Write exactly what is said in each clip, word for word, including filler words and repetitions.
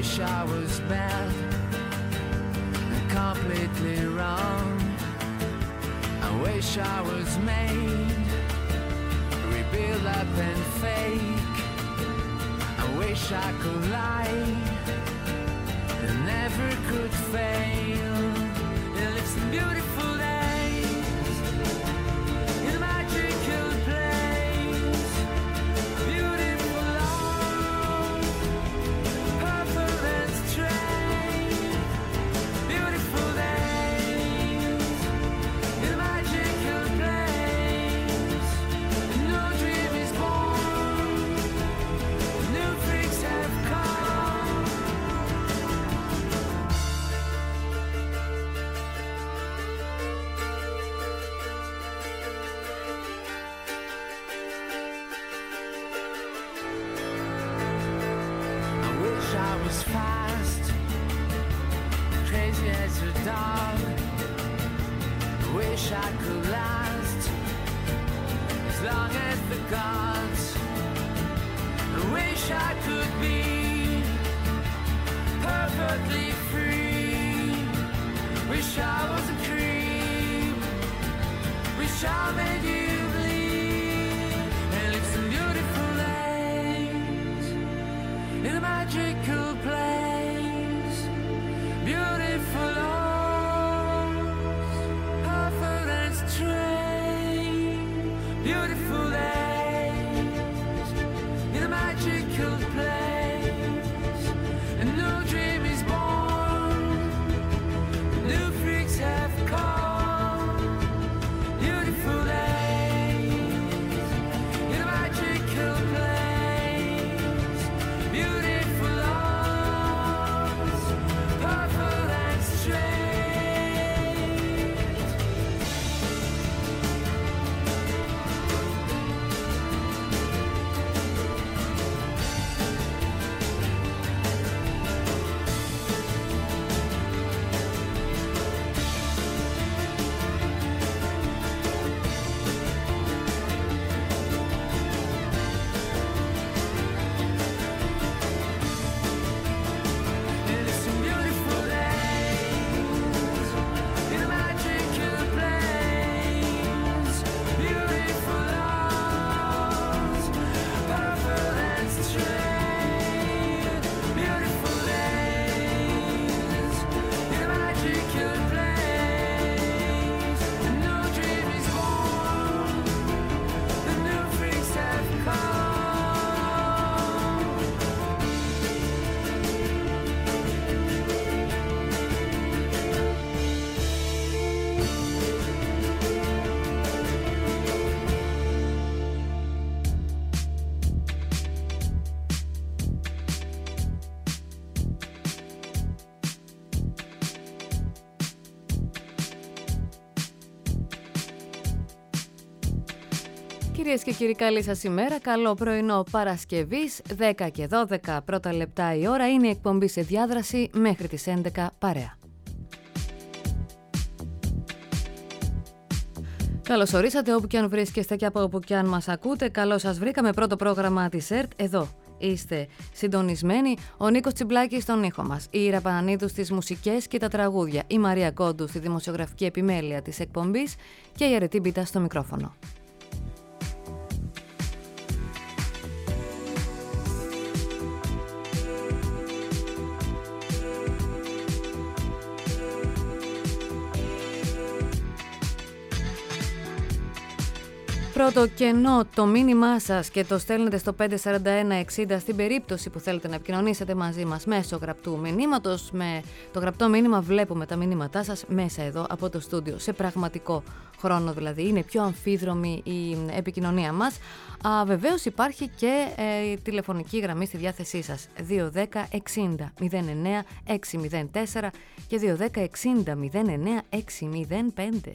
wish I was bad and completely wrong. I wish I was made, rebuild up and fake. I wish I could lie and never could fail. And live some beautiful days in a magical place. Beautiful love, purple and straight. Beautiful days in a magical place. And no dream is born, new freaks have come. I wish I was fast, crazy as a dog. I wish I could last as long as the gods. I wish I could be perfectly free. Wish I was a creep. Wish I made you bleed. And live some beautiful days in a magical place. Beautiful loves, perfect and straight. Beautiful days in a magical place. A new dream is born, new freaks have come. Beautiful days in a magical place. Beautiful loves, perfect and straight. And it's some beautiful days in a magical place. Beautiful loves, perfect and straight. Beautiful days in a magical place. A new dream is born, the new freaks have come. Κυρίες και κύριοι, καλή σας ημέρα. Καλό πρωινό Παρασκευής, δέκα και δώδεκα πρώτα λεπτά η ώρα. Είναι η εκπομπή σε διάδραση μέχρι τις έντεκα παρέα. Καλώς ορίσατε όπου και αν βρίσκεστε και από όπου και αν μας ακούτε. Καλώς σας βρήκαμε, πρώτο πρόγραμμα της ΕΡΤ εδώ. Είστε συντονισμένοι. Ο Νίκος Τσιμπλάκης στον ήχο μας, η Ήρα Πανανίδου στις μουσικές και τα τραγούδια, η Μαρία Κόντου στη δημοσιογραφική επιμέλεια της εκπομπής και η Αρετή Μπίτα στο μικρόφωνο. Πρώτο κενό, το μήνυμά σας και το στέλνετε στο πέντε τέσσερα ένα εξήντα στην περίπτωση που θέλετε να επικοινωνήσετε μαζί μας μέσω γραπτού μηνύματος. Με το γραπτό μήνυμα βλέπουμε τα μηνύματά σας μέσα εδώ από το στούντιο, σε πραγματικό χρόνο δηλαδή. Είναι πιο αμφίδρομη η επικοινωνία μας. Α, βεβαίως υπάρχει και ε, τηλεφωνική γραμμή στη διάθεσή σας, δύο ένα μηδέν εξήντα μηδέν εννέα έξι μηδέν τέσσερα και δύο ένα μηδέν εξήντα μηδέν εννέα έξι μηδέν πέντε.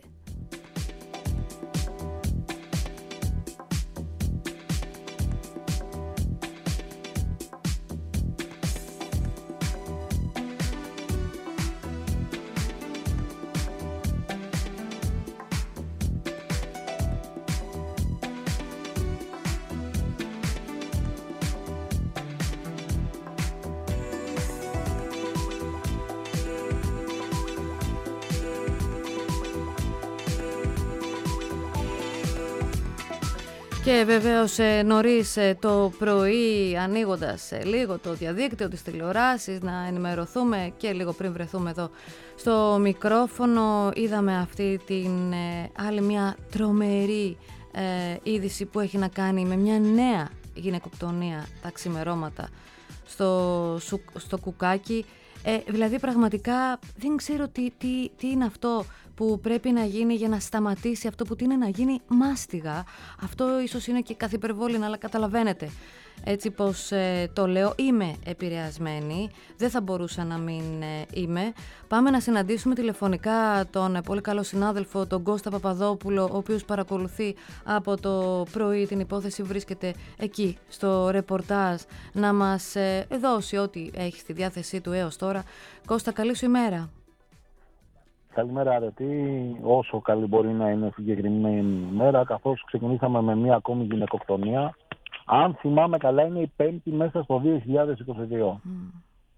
Και βεβαίως νωρίς το πρωί, ανοίγοντας λίγο το διαδίκτυο, τις τηλεοράσεις, να ενημερωθούμε και λίγο πριν βρεθούμε εδώ στο μικρόφωνο, είδαμε αυτή την ε, άλλη μια τρομερή ε, είδηση που έχει να κάνει με μια νέα γυναικοκτονία τα ξημερώματα στο, στο Κουκάκι. Ε, δηλαδή πραγματικά δεν ξέρω τι, τι, τι είναι αυτό που πρέπει να γίνει για να σταματήσει αυτό που είναι να γίνει μάστιγα. Αυτό ίσως είναι και καθ' υπερβόλη, αλλά καταλαβαίνετε. Έτσι πως ε, το λέω, είμαι επηρεασμένη, δεν θα μπορούσα να μην ε, είμαι. Πάμε να συναντήσουμε τηλεφωνικά τον ε, πολύ καλό συνάδελφο, τον Κώστα Παπαδόπουλο, ο οποίος παρακολουθεί από το πρωί την υπόθεση, βρίσκεται εκεί στο ρεπορτάζ να μας ε, δώσει ό,τι έχει στη διάθεσή του έως τώρα. Κώστα, καλή σου ημέρα. Καλημέρα, αρετή. Όσο καλή μπορεί να είναι συγκεκριμένη ημέρα, καθώς ξεκινήσαμε με μία ακόμη γυναικοκτονία. Αν θυμάμαι καλά, είναι η πέμπτη μέσα στο δύο χιλιάδες είκοσι δύο. Mm.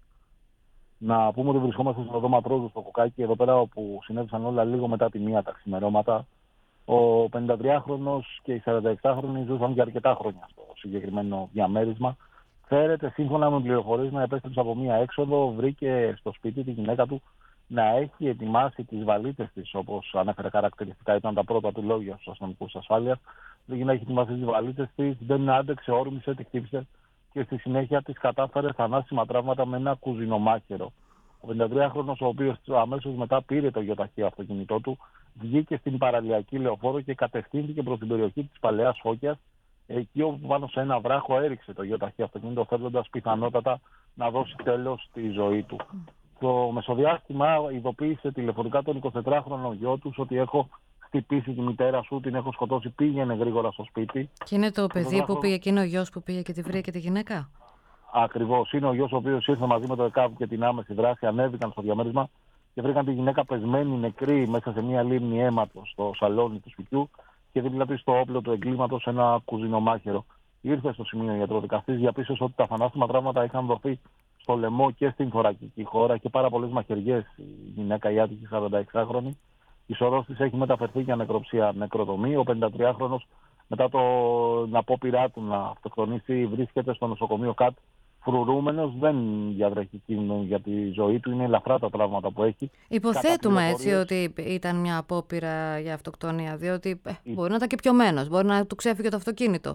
Να πούμε ότι βρισκόμαστε στο δώμα Τρόζου στο Κουκάκι, εδώ πέρα όπου συνέβησαν όλα λίγο μετά τη μία τα ξημερώματα. Ο πενηντατριάχρονος και η σαρανταεξάχρονη ζούσαν για αρκετά χρόνια στο συγκεκριμένο διαμέρισμα. Φέρεται, σύμφωνα με πληροφορίες, να επέστρεψε από μία έξοδο, βρήκε στο σπίτι τη γυναίκα του να έχει ετοιμάσει τις βαλίτσες της, όπως ανέφερε χαρακτηριστικά, ήταν τα πρώτα του λόγια στους αστυνομικούς ασφάλειας. Δηλαδή να έχει ετοιμάσει τις βαλίτσες της, δεν άντεξε, όρμησε, τη χτύπησε και στη συνέχεια της κατάφερε θανάσιμα τραύματα με ένα κουζινομάχαιρο. Ο πενηντατριάχρονος, ο οποίος αμέσως μετά πήρε το γεωταχή αυτοκίνητό του, βγήκε στην παραλιακή λεωφόρο και κατευθύνθηκε προς την περιοχή της Παλαιάς Φώκιας, εκεί όπου πάνω σε ένα βράχο έριξε το γεωταχή αυτοκίνητο, θέλοντας πιθανότατα να δώσει τέλος στη ζωή του. Το μεσοδιάστημα ειδοποίησε τηλεφωνικά τον εικοσιτετράχρονο γιο του ότι έχω χτυπήσει τη μητέρα σου, την έχω σκοτώσει, πήγαινε γρήγορα στο σπίτι. Και είναι το παιδί που πήγε, και είναι ο γιος που πήγε και τη βρήκε τη γυναίκα. Ακριβώς, είναι ο γιος ο οποίος ήρθε μαζί με το ΕΚΑΒ και την άμεση δράση, ανέβηκαν στο διαμέρισμα και βρήκαν τη γυναίκα πεσμένη νεκρή μέσα σε μια λίμνη αίματος στο σαλόνι του σπιτιού και δίπλα της στο όπλο του εγκλήματος ένα κουζινομάχαιρο. Ήρθε στο σημείο ο ιατροδικαστής, διαπίστωσε ότι τα θανάσιμα τραύματα είχαν δοθεί στο λαιμό και στην θωρακική χώρα και πάρα πολλές μαχαιριές. Η γυναίκα, η άτυχη σαρανταεξάχρονη, η σωρός της έχει μεταφερθεί για νεκροψία, νεκροτομή. Ο πενηντατριάχρονος, μετά την απόπειρά του να αυτοκτονήσει, βρίσκεται στο νοσοκομείο ΚΑΤ φρουρούμενος, δεν διαδρέχει κίνδυνο για τη ζωή του, είναι ελαφρά τα τραύματα που έχει. Υποθέτουμε έτσι ότι ήταν μια απόπειρα για αυτοκτονία, διότι ε, η... μπορεί να ήταν και πιωμένος, μπορεί να του ξέφυγε το αυτοκίνητο.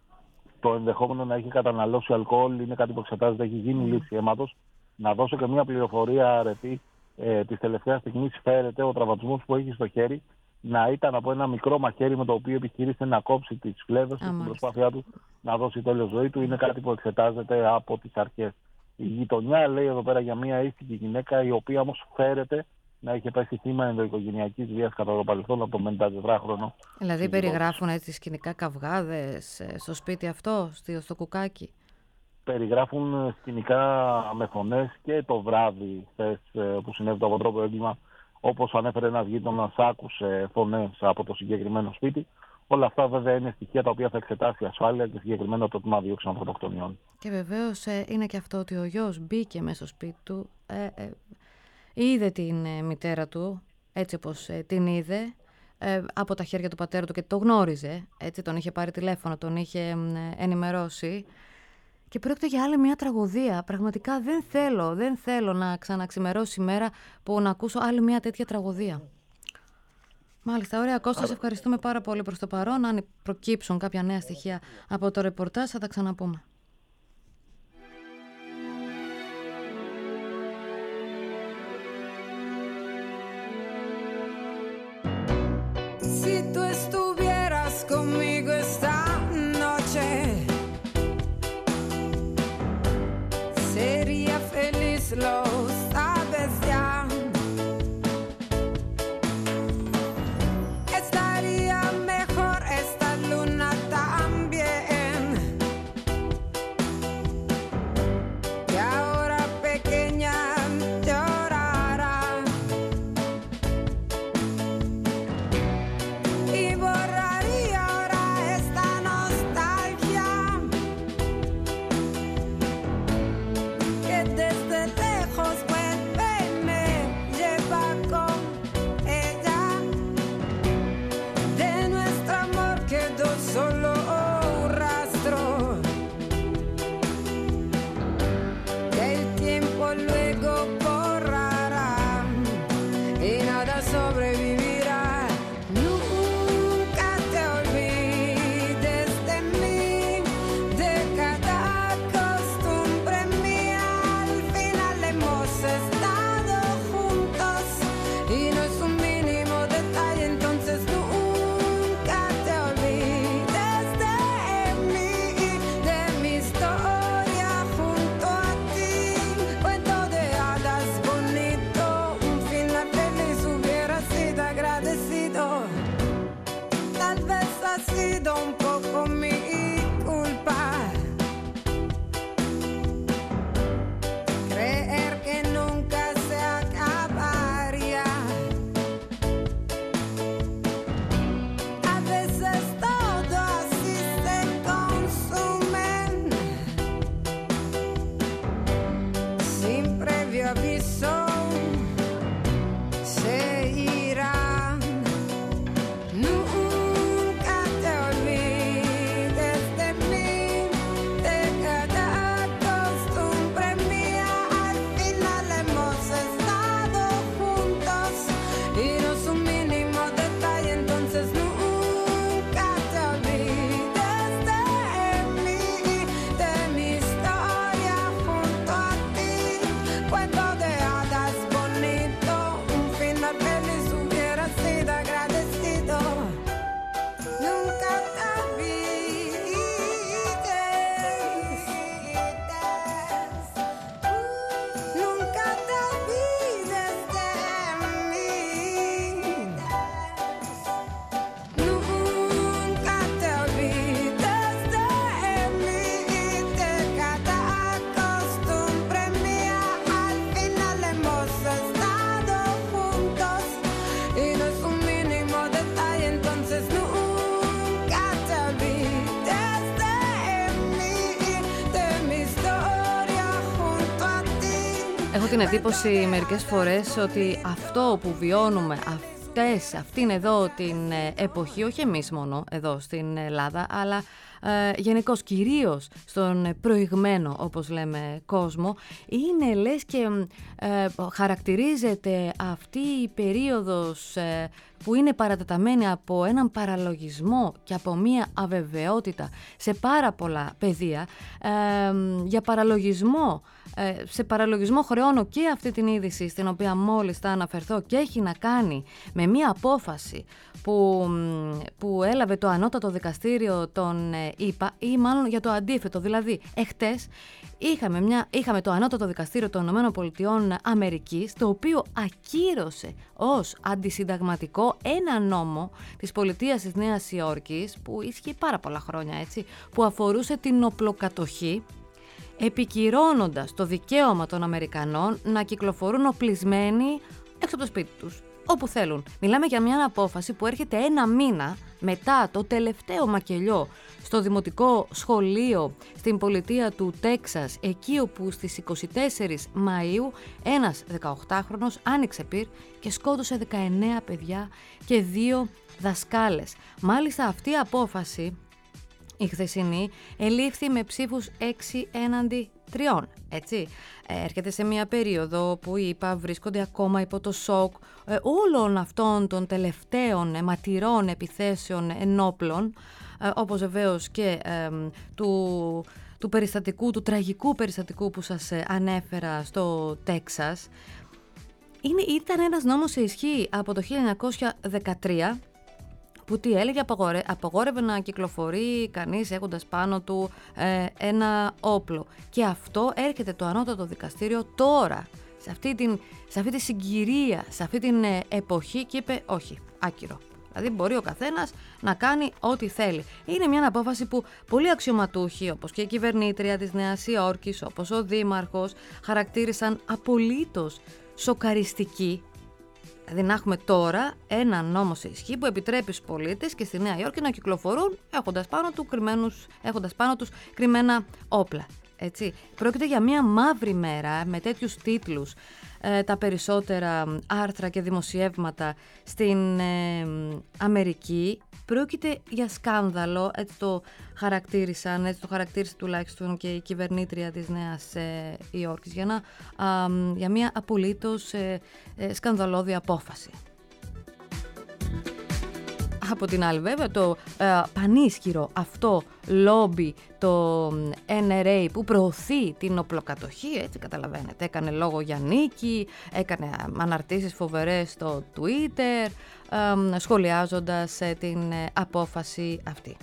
Το ενδεχόμενο να έχει καταναλώσει αλκοόλ είναι κάτι που εξετάζεται, έχει γίνει mm. λήψη αίματος. Να δώσω και μια πληροφορία αρετή. Ε, της τελευταίας στιγμής φέρεται ο τραυματισμός που έχει στο χέρι να ήταν από ένα μικρό μαχαίρι με το οποίο επιχείρησε να κόψει τις φλέβες του στην προσπάθειά του να δώσει τέλος ζωή του. Είναι κάτι που εξετάζεται από τις αρχές. Η γειτονιά λέει εδώ πέρα για μια ήσυχη γυναίκα, η οποία όμως φέρεται να είχε πέσει θύμα ενδοοικογενειακής βίας κατά το παρελθόν από τον πενηντατετράχρονο. Δηλαδή περιγράφουν έτσι σκηνικά καυγάδες στο σπίτι αυτό, στο Κουκάκι. Περιγράφουν σκηνικά με φωνές και το βράδυ χθες που συνέβη το αποτρόπαιο έγκλημα, όπως ανέφερε ένας γείτονας, άκουσε φωνές από το συγκεκριμένο σπίτι. Όλα αυτά βέβαια είναι στοιχεία τα οποία θα εξετάσει η ασφάλεια και συγκεκριμένα το τμήμα δίωξης ανθρωποκτονιών. Και βεβαίως ε, είναι και αυτό ότι ο γιος μπήκε μέσα στο σπίτι του, ε, ε, είδε την ε, μητέρα του έτσι όπως ε, την είδε ε, από τα χέρια του πατέρα του και το γνώριζε, έτσι τον είχε πάρει τηλέφωνο, τον είχε ε, ενημερώσει. Και πρόκειται για άλλη μια τραγωδία. Πραγματικά δεν θέλω, δεν θέλω να ξαναξημερώσει η μέρα που να ακούσω άλλη μια τέτοια τραγωδία. Μάλιστα, ωραία. Κώστα, σε ευχαριστούμε πάρα πολύ προς το παρόν. Αν προκύψουν κάποια νέα στοιχεία από το ρεπορτάζ θα τα ξαναπούμε. Si tú estuvieras conmigo esta noche, sería feliz, lo sabes ya. Estaría mejor esta luna también, que ahora pequeña llorará y borraría ahora esta nostalgia que desde lejos aviso, se irán. Nunca te olvides de mí, de cada costumbre mía. Al final hemos estado juntos y no es un mínimo detalle, entonces nunca te olvides de mí, de mi historia junto a ti. Cuento de hadas bonito, un final feliz hubiera sido agradecido. Nunca te olvides, nunca te olvides de mí. Nunca te olvides de mí, de cada costumbre mía. Al final hemos estado juntos y no es un mínimo detalle, entonces nunca te olvides de mí, de mi historia junto a ti. Έχω την εντύπωση μερικές φορές ότι αυτό που βιώνουμε, αυτές, αυτήν εδώ την ε, εποχή, όχι εμείς μόνο εδώ στην Ελλάδα, αλλά ε, γενικώς κυρίως στον ε, προηγμένο, όπως λέμε, κόσμο, είναι λες και ε, χαρακτηρίζεται αυτή η περίοδος ε, που είναι παρατεταμένη από έναν παραλογισμό και από μία αβεβαιότητα σε πάρα πολλά πεδία. Ε, για παραλογισμό, ε, σε παραλογισμό χρεώνω και αυτή την είδηση στην οποία μόλις θα αναφερθώ και έχει να κάνει με μία απόφαση που, που έλαβε το ανώτατο δικαστήριο των ΗΠΑ, ή μάλλον για το αντίθετο, δηλαδή εχτες είχαμε, μια, είχαμε το ανώτατο δικαστήριο των ΗΠΑ Αμερικής, το οποίο ακύρωσε ως αντισυνταγματικό ένα νόμο της πολιτείας της Νέας Υόρκης που ίσχυε πάρα πολλά χρόνια, έτσι, που αφορούσε την οπλοκατοχή, επικυρώνοντας το δικαίωμα των Αμερικανών να κυκλοφορούν οπλισμένοι έξω από το σπίτι τους, όπου θέλουν. Μιλάμε για μια απόφαση που έρχεται ένα μήνα μετά το τελευταίο μακελιό στο δημοτικό σχολείο στην πολιτεία του Τέξας, εκεί όπου στις είκοσι τέσσερις Μαΐου ένας δεκαοκτάχρονος άνοιξε πυρ και σκότωσε δεκαεννέα παιδιά και δύο δασκάλες. Μάλιστα αυτή η απόφαση, η χθεσινή, ελήφθη με ψήφους έξι έναντι τριών, έτσι. Έρχεται σε μια περίοδο που είπα βρίσκονται ακόμα υπό το σοκ ε, όλων αυτών των τελευταίων ε, ματηρών επιθέσεων ενόπλων, ε, όπως βεβαίως και ε, του, του περιστατικού, του τραγικού περιστατικού που σας ε, ανέφερα στο Τέξας. Είναι, ήταν ένας νόμος σε ισχύ από το χίλια εννιακόσια δεκατρία, που τι έλεγε, απαγορε, απαγόρευε να κυκλοφορεί κανείς έχοντας πάνω του ε, ένα όπλο. Και αυτό έρχεται το ανώτατο δικαστήριο τώρα, σε αυτή, την, σε αυτή τη συγκυρία, σε αυτή την ε, εποχή, και είπε όχι, άκυρο. Δηλαδή μπορεί ο καθένας να κάνει ό,τι θέλει. Είναι μια απόφαση που πολλοί αξιωματούχοι, όπως και η κυβερνήτρια της Νέας Υόρκης, όπως ο δήμαρχος, χαρακτήρισαν απολύτως σοκαριστική. Δηλαδή να έχουμε τώρα ένα νόμο σε ισχύ που επιτρέπει στους πολίτες και στη Νέα Υόρκη να κυκλοφορούν έχοντας πάνω, του κρυμμένους, έχοντας πάνω τους κρυμμένα όπλα. Έτσι. Πρόκειται για μια μαύρη μέρα με τέτοιους τίτλους. Ε, τα περισσότερα άρθρα και δημοσιεύματα στην ε, Αμερική. Πρόκειται για σκάνδαλο, έτσι το χαρακτήρισαν, έτσι το χαρακτήρισε τουλάχιστον και η κυβερνήτρια της Νέας ε, Υόρκης, για, να, α, για μια απολύτως ε, ε, σκανδαλώδη απόφαση. Από την άλλη βέβαια το ε, πανίσχυρο αυτό λόμπι, το Εν Αρ Έι, που προωθεί την οπλοκατοχή, έτσι καταλαβαίνετε, έκανε λόγο για νίκη, έκανε αναρτήσεις φοβερές στο Twitter, ε, σχολιάζοντας ε, την ε, απόφαση αυτή.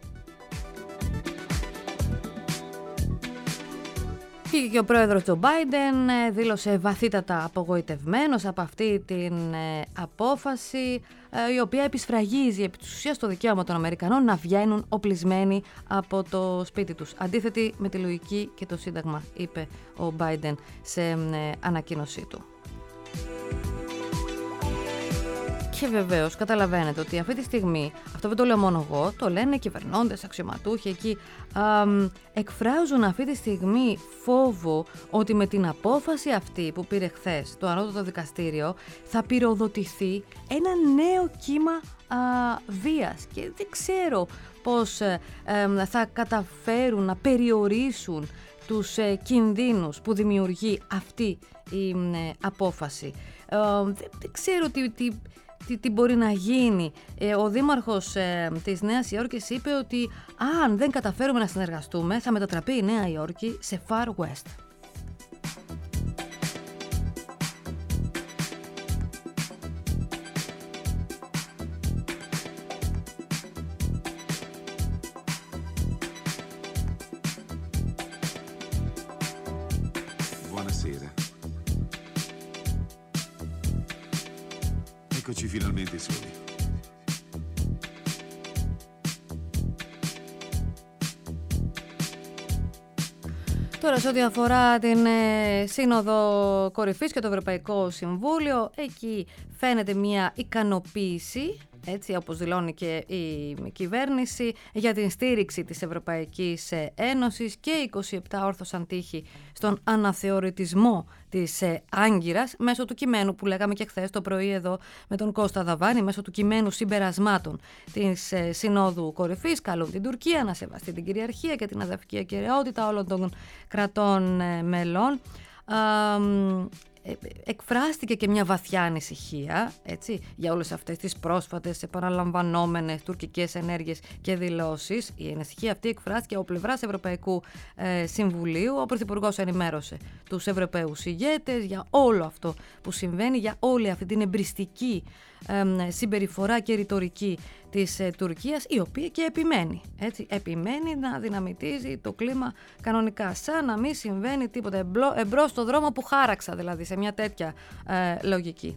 Και ο πρόεδρος Τζο Μπάιντεν δήλωσε βαθύτατα απογοητευμένος από αυτή την απόφαση, η οποία επισφραγίζει επί της ουσίας το δικαίωμα των Αμερικανών να βγαίνουν οπλισμένοι από το σπίτι τους. Αντίθετη με τη λογική και το Σύνταγμα, είπε ο Μπάιντεν σε ανακοίνωσή του. Και βεβαίως καταλαβαίνετε ότι αυτή τη στιγμή, αυτό δεν το λέω μόνο εγώ, το λένε κυβερνώντες, αξιωματούχοι εκεί, α, εκφράζουν αυτή τη στιγμή φόβο ότι με την απόφαση αυτή που πήρε χθες το Ανώτατο Δικαστήριο θα πυροδοτηθεί ένα νέο κύμα α, βίας, και δεν ξέρω πώς ε, ε, θα καταφέρουν να περιορίσουν τους ε, κινδύνους που δημιουργεί αυτή η ε, απόφαση. Ε, δεν, δεν ξέρω τι, τι, τι, τι μπορεί να γίνει. Ε, ο δήμαρχος ε, της Νέας Υόρκης είπε ότι αν δεν καταφέρουμε να συνεργαστούμε θα μετατραπεί η Νέα Υόρκη σε Far West. Buonasera. Eccoci finalmente soli. Τώρα, σε ό,τι αφορά την ε, Σύνοδο Κορυφής και το Ευρωπαϊκό Συμβούλιο, εκεί φαίνεται μια ικανοποίηση, έτσι όπως δηλώνει και η κυβέρνηση, για την στήριξη της Ευρωπαϊκής Ένωσης, και είκοσι επτά όρθωσαν τύχη στον αναθεωρητισμό της Άγκυρας μέσω του κειμένου που λέγαμε και χθες το πρωί εδώ με τον Κώστα Δαβάνη, μέσω του κειμένου συμπερασμάτων της Συνόδου Κορυφής. Καλούν την Τουρκία να σεβαστεί την κυριαρχία και την εδαφική ακεραιότητα όλων των κρατών μελών. Εκφράστηκε και μια βαθιά ανησυχία, έτσι, για όλες αυτές τις πρόσφατες επαναλαμβανόμενες τουρκικές ενέργειες και δηλώσεις. Η ανησυχία αυτή εκφράστηκε από πλευράς Ευρωπαϊκού ε, Συμβουλίου. Ο Πρωθυπουργός ενημέρωσε τους Ευρωπαίους ηγέτες για όλο αυτό που συμβαίνει, για όλη αυτή την εμπριστική ε, συμπεριφορά και ρητορική της ε, Τουρκίας, η οποία και επιμένει, έτσι, επιμένει να δυναμητίζει το κλίμα κανονικά, σαν να μην συμβαίνει τίποτα, εμπλο, εμπρός στο δρόμο που χάραξα, δηλαδή, σε μια τέτοια ε, λογική.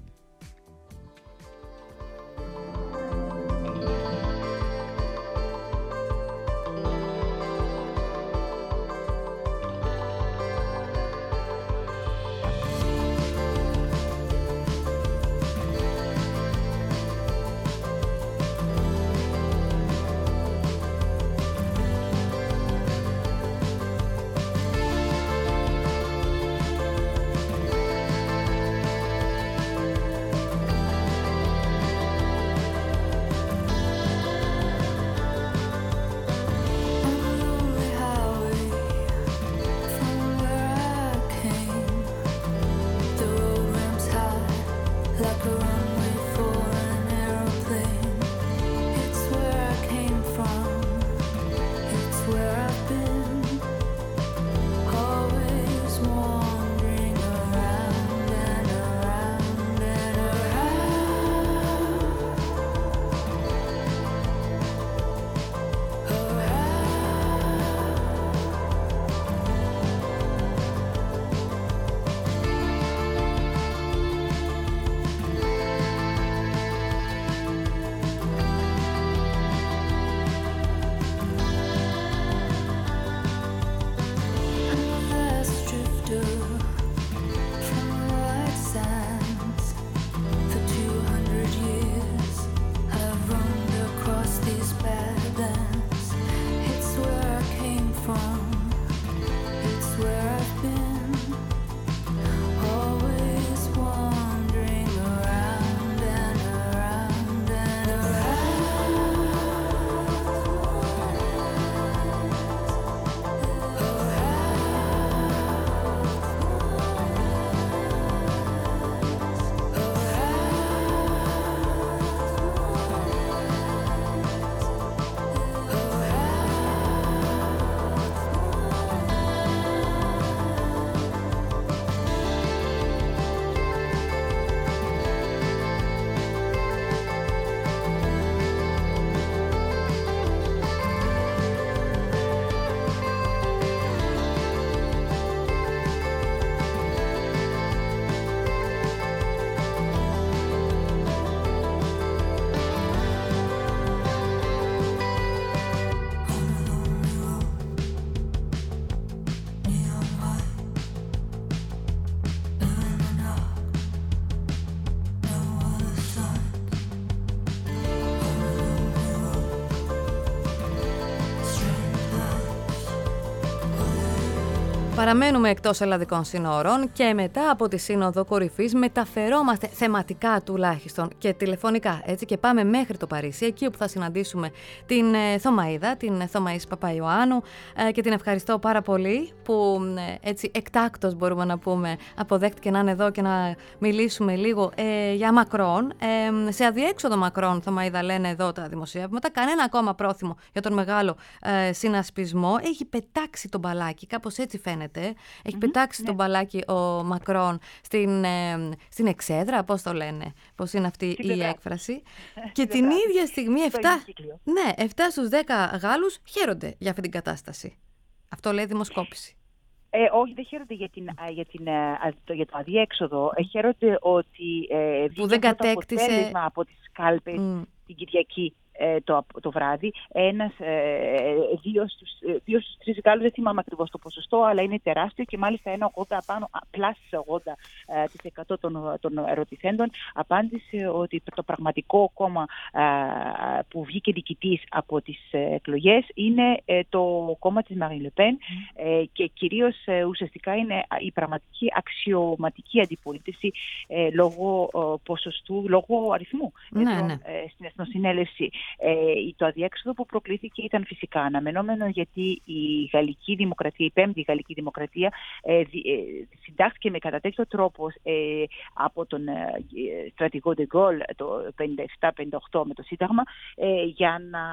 Παραμένουμε εκτός ελλαδικών συνόρων και μετά από τη Σύνοδο Κορυφής μεταφερόμαστε θεματικά τουλάχιστον και τηλεφωνικά, έτσι, και πάμε μέχρι το Παρίσι, εκεί όπου θα συναντήσουμε την ε, Θωμαΐδα, την Θωμαΐς Παπαϊωάννου, ε, και την ευχαριστώ πάρα πολύ που ε, έτσι εκτάκτος, μπορούμε να πούμε, αποδέχτηκε να είναι εδώ και να μιλήσουμε λίγο ε, για Μακρόν. Ε, σε αδιέξοδο Μακρόν, Θωμαΐδα, λένε εδώ τα δημοσιεύματα, κανένα ακόμα πρόθυμο για τον μεγάλο ε, συνασπισμό. Έχει πετάξει τον μπαλάκι, κάπως έτσι φαίνεται. Έχει mm-hmm, πετάξει ναι. τον μπαλάκι ο Μακρόν στην, ε, στην εξέδρα, πώς το λένε, πώς είναι αυτή η έκφραση. Και την ίδια στιγμή εφτά, ναι, εφτά στους δέκα Γάλλους χαίρονται για αυτή την κατάσταση. Αυτό λέει δημοσκόπηση. Ε, όχι, δεν χαίρονται για, την, για, την, για το αδιέξοδο. Ε, χαίρονται ότι ε, που δεν κατέκτησε από τις κάλπες mm. την Κυριακή Το, το βράδυ, ένας, ε, δύο, στους, δύο στους τρεις Γάλλους, δεν θυμάμαι ακριβώς το ποσοστό, αλλά είναι τεράστιο και μάλιστα ένα ογδόντα πάνω, πλάς ογδόντα τοις εκατό των, των ερωτηθέντων απάντησε ότι το πραγματικό κόμμα ε, που βγήκε νικητής από τις εκλογές είναι ε, το κόμμα της Μαρίν Λε Πεν mm. ε, και κυρίως ε, ουσιαστικά είναι η πραγματική αξιωματική αντιπολίτευση ε, λόγω ε, ποσοστού, λόγω αριθμού ναι, εδώ, ναι. Ε, στην Εθνοσυνέλευση. Ε, το αδιέξοδο που προκλήθηκε ήταν φυσικά αναμενόμενο, γιατί η Γαλλική Δημοκρατία, η πέμπτη Γαλλική Δημοκρατία ε, δι, ε, συντάχθηκε με κατά τέτοιο τρόπο ε, από τον ε, στρατηγό Ντε Γκόλ το πενήντα επτά πενήντα οκτώ με το Σύνταγμα ε, για να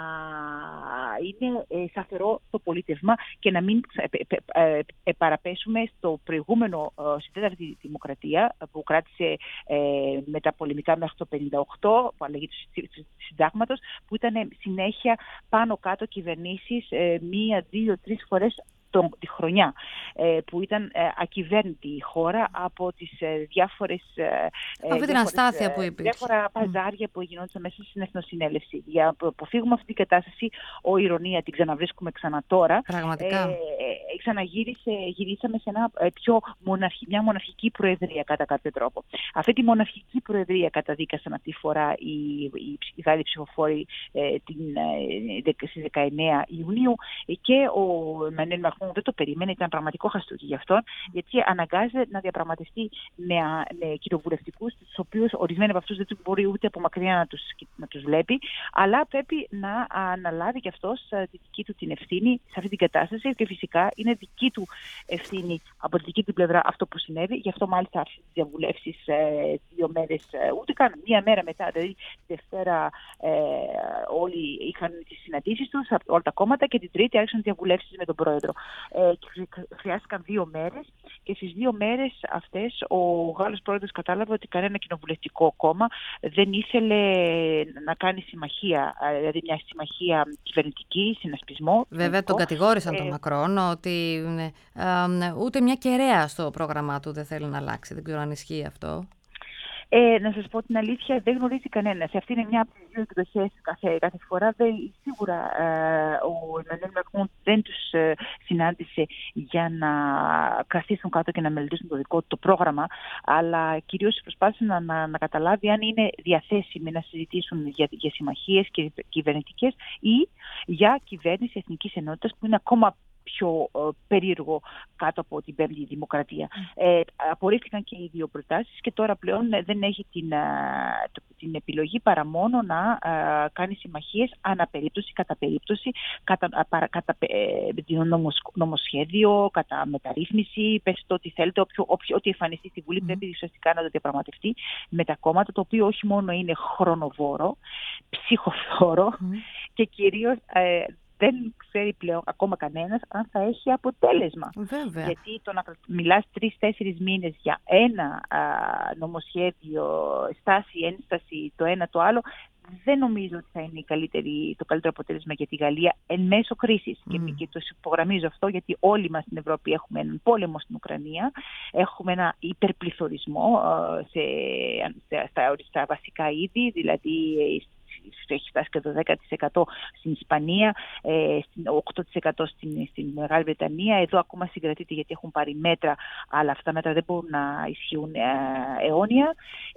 είναι ε, σταθερό το πολίτευμα και να μην ε, ε, ε, παραπέσουμε στο προηγούμενο ε, στην τέταρτη Δημοκρατία που κράτησε ε, με τα πολεμικά μέχρι το πενήντα οκτώ, που αλλαγή του Συντάγματος, που ήταν συνέχεια πάνω κάτω κυβερνήσεις ε, μία, δύο, τρεις φορές τον, τη χρονιά, ε, που ήταν ε, ακυβέρνητη η χώρα από τις ε, διάφορες, ε, αυτή την αστάθεια που υπήρχε. Διάφορα παζάρια που γινόντουσαν μέσα στην Εθνοσυνέλευση. Για να αποφύγουμε αυτή την κατάσταση, ο ηρωνία την ξαναβρίσκουμε ξανά τώρα. Πραγματικά. Ε, ε, ξαναγύρισε, γυρίσαμε σε ένα, ε, πιο μοναρχη, μια μοναρχική προεδρία κατά κάποιο τρόπο. Αυτή τη μοναρχική προεδρία καταδίκασαν αυτή τη φορά οι, οι, οι Γάλλοι ψηφοφόροι ε, την, ε, στις δεκαεννέα Ιουνίου και ο Εμμανουέλ Μακρόν δεν το περίμενε, ήταν πραγματικό χαστούκι γι' αυτόν, γιατί αναγκάζεται να διαπραγματευτεί με, με κοινοβουλευτικούς, τους οποίους ορισμένοι από αυτούς δεν του μπορεί ούτε από μακριά να τους, να τους βλέπει, αλλά πρέπει να αναλάβει και αυτός τη δική του την ευθύνη σε αυτή την κατάσταση και φυσικά είναι δική του ευθύνη από τη δική του πλευρά αυτό που συνέβη. Γι' αυτό μάλιστα άρχισε τις διαβουλεύσεις ε, δύο μέρες, ε, ούτε καν μία μέρα μετά, δηλαδή τη Δευτέρα ε, όλοι είχαν τις συναντήσεις τους από όλα τα κόμματα και την Τρίτη άρχισαν διαβουλεύσεις με τον Πρόεδρο. Ε, χρειάστηκαν δύο μέρες και στις δύο μέρες αυτές ο Γάλλος Πρόεδρος κατάλαβε ότι κανένα κοινοβουλευτικό κόμμα δεν ήθελε να κάνει συμμαχία, δηλαδή μια συμμαχία κυβερνητική, συνασπισμό. Βέβαια τον κατηγόρησαν ε, τον Μακρόν ότι ε, ε, ούτε μια κεραία στο πρόγραμμά του δεν θέλει να αλλάξει. Δεν ξέρω αν ισχύει αυτό. Ε, να σας πω την αλήθεια, δεν γνωρίζει κανένας. Αυτή είναι μια από τις δύο εκδοχές κάθε, κάθε φορά. Δεν, σίγουρα ε, ο Εμμανουέλ Μακρόν δεν τους ε, συνάντησε για να καθίσουν κάτω και να μελετήσουν το δικό του το πρόγραμμα, αλλά κυρίως προσπάθησαν να, να, να καταλάβει αν είναι διαθέσιμοι να συζητήσουν για, για συμμαχίες και κυβερνητικές ή για κυβέρνηση εθνικής ενότητας, που είναι ακόμα πιο ε, περίεργο κάτω από την πέμπτη Δημοκρατία. Mm. Ε, απορρίφθηκαν και οι δύο προτάσεις και τώρα πλέον ε, δεν έχει την, ε, την επιλογή παρά μόνο να ε, κάνει συμμαχίες αναπερίπτωση, κατά περίπτωση, κατά, παρα, κατά ε, νομοσ, νομοσχέδιο, κατά μεταρρύθμιση, πες το ότι θέλετε, όποιο, όποιο, ό,τι εμφανιστεί στη Βουλή mm. πρέπει ουσιαστικά να το διαπραγματευτεί με τα κόμματα, το οποίο όχι μόνο είναι χρονοβόρο, ψυχοφθόρο mm. και κυρίως ε, δεν ξέρει πλέον ακόμα κανένας αν θα έχει αποτέλεσμα. Βέβαια. Γιατί το να μιλάς τρεις-τέσσερις μήνες για ένα α, νομοσχέδιο, στάση, ένσταση, το ένα το άλλο, δεν νομίζω ότι θα είναι η καλύτερη, το καλύτερο αποτέλεσμα για τη Γαλλία εν μέσω κρίσης. Mm. Και, και το υπογραμμίζω αυτό γιατί όλοι μας στην Ευρώπη έχουμε έναν πόλεμο στην Ουκρανία, έχουμε ένα υπερπληθωρισμό σε, στα, στα βασικά είδη, δηλαδή έχει φτάσει και το δέκα τοις εκατό στην Ισπανία, οκτώ τοις εκατό στην, στην Μεγάλη Βρετανία. Εδώ ακόμα συγκρατείται γιατί έχουν πάρει μέτρα, αλλά αυτά τα μέτρα δεν μπορούν να ισχύουν αιώνια.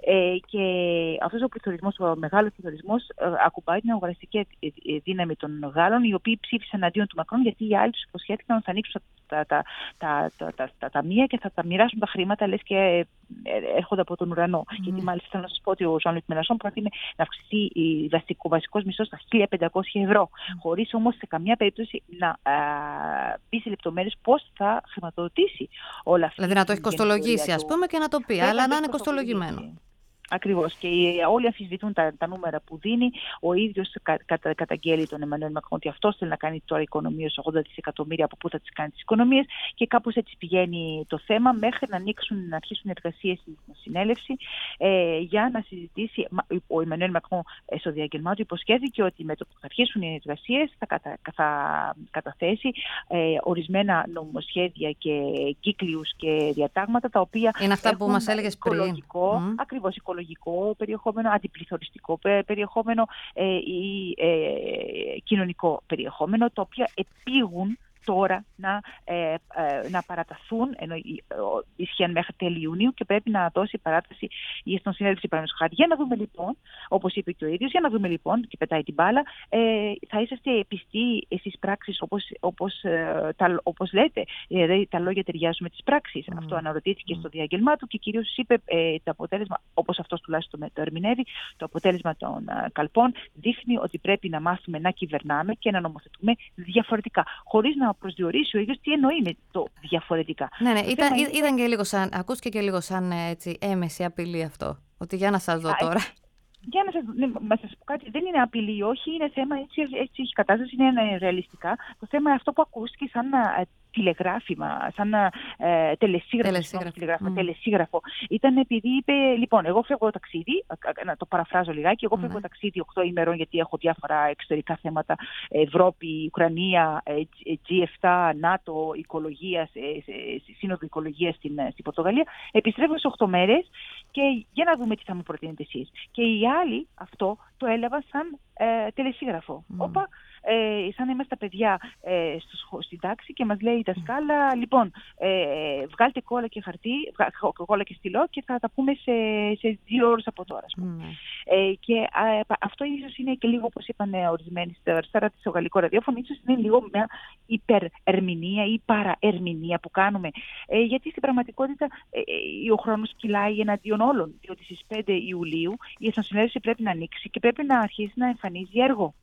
Και αυτός ο πληθωρισμός, ο μεγάλος πληθωρισμός, ακουμπάει την αγοραστική δύναμη των Γάλλων, οι οποίοι ψήφισαν αντίον του Μακρόν, γιατί οι άλλοι τους υποσχέθηκαν ότι θα ανοίξουν τα, τα, τα, τα, τα, τα ταμεία και θα τα μοιράσουν τα χρήματα, λες και έρχονται από τον ουρανό. Mm. Γιατί μάλιστα θέλω να σας πω ότι ο Ζαν Λουκ Μελανσόν προτείνει να αυξηθεί ο βασικός μισθός στα χίλια πεντακόσια ευρώ, mm. χωρίς όμως σε καμία περίπτωση να α, πει σε λεπτομέρειες πώς θα χρηματοδοτήσει όλα αυτά. Δηλαδή να το έχει κοστολογήσει, ας πούμε, και να το πει, αλλά να είναι κοστολογημένο. Ακριβώς. Και όλοι αμφισβητούν τα, τα νούμερα που δίνει. Ο ίδιος κα, κατα, καταγγέλει τον Εμμανουέλ Μακρόν ότι αυτός θέλει να κάνει τώρα οικονομίες, ογδόντα δισεκατομμύρια, από πού θα τις κάνει τις οικονομίες, και κάπως έτσι πηγαίνει το θέμα μέχρι να ανοίξουν, να αρχίσουν εργασίες στην συνέλευση ε, για να συζητήσει. Ο Εμμανουέλ Μακρόν ε, στο διάγγελμά του υποσχέθηκε ότι με το που θα αρχίσουν οι εργασίες θα, κατα, θα καταθέσει ε, ορισμένα νομοσχέδια και κύκλιους και διατάγματα, τα οποία είναι αυτά που μας έλεγες πριν. Mm. Ακριβώς, οικολογικό περιεχόμενο, αντιπληθωριστικό περιεχόμενο ε, ή ε, κοινωνικό περιεχόμενο, τα οποία επήγουν τώρα να, ε, ε, να παραταθούν, ενώ ισχύαν μέχρι τέλη Ιουνίου και πρέπει να δώσει παράταση η Εθνοσυνέλευση, παραδείγματος χάρη. Για να δούμε λοιπόν, όπως είπε και ο ίδιος, για να δούμε λοιπόν, και πετάει την μπάλα, ε, θα είσαστε πιστοί στις πράξεις όπως, όπως, ε, τα, όπως λέτε, ε, τα λόγια ταιριάζουν με τις πράξεις. Mm. Αυτό αναρωτήθηκε mm. στο διάγγελμά του και κυρίως είπε ε, το αποτέλεσμα, όπως αυτός τουλάχιστον το ερμηνεύει, το αποτέλεσμα των ε, καλπών δείχνει ότι πρέπει να μάθουμε να κυβερνάμε και να νομοθετούμε διαφορετικά, χωρίς να προσδιορίσει ο ίδιος τι εννοεί με το διαφορετικά. Ναι, ναι, ήταν, είναι... ήταν και λίγο σαν, ακούστηκε και λίγο σαν έτσι, έμεση απειλή αυτό. Ότι για να σας δω τώρα. Για να σας, ναι, να σας πω κάτι, δεν είναι απειλή, όχι, είναι θέμα, έτσι, έτσι η κατάσταση είναι ρεαλιστικά. Το θέμα είναι αυτό που ακούστηκε σαν τηλεγράφημα, σαν ε, τελεσίγραφο, τελεσίγραφο. Mm. τελεσίγραφο, ήταν επειδή είπε, λοιπόν, εγώ φεύγω ταξίδι, να το παραφράζω λιγάκι, εγώ φεύγω mm. ταξίδι οκτώ ημερών γιατί έχω διάφορα εξωτερικά θέματα, Ευρώπη, Ουκρανία, τζι επτά, ΝΑΤΟ, οικολογία, Σύνοδο Οικολογίας στην, στην Πορτογαλία, επιστρέφω σε οκτώ μέρες και για να δούμε τι θα μου προτείνετε εσείς. Και οι άλλοι αυτό το έλαβαν σαν ε, τελεσίγραφο. Mm. Όπα, Ε, σαν να είμαστε παιδιά ε, στο, στην τάξη και μας λέει η δασκάλα, λοιπόν, ε, βγάλτε κόλλα και χαρτί, κόλλα και στυλό και θα τα πούμε σε, σε δύο ώρες από τώρα. Mm. Ε, και α, αυτό ίσως είναι και λίγο, όπως είπαν ορισμένοι στα αριστερά στο γαλλικό ραδιόφωνο, ίσως είναι λίγο μια υπερερμηνεία ή παραερμηνεία που κάνουμε. Ε, γιατί στην πραγματικότητα ε, ε, ο χρόνος κυλάει εναντίον όλων, διότι στις πέντε Ιουλίου η Εθνοσυνέλευση πρέπει να ανοίξει και πρέπει να αρχίσει να εμφανίζει έργο.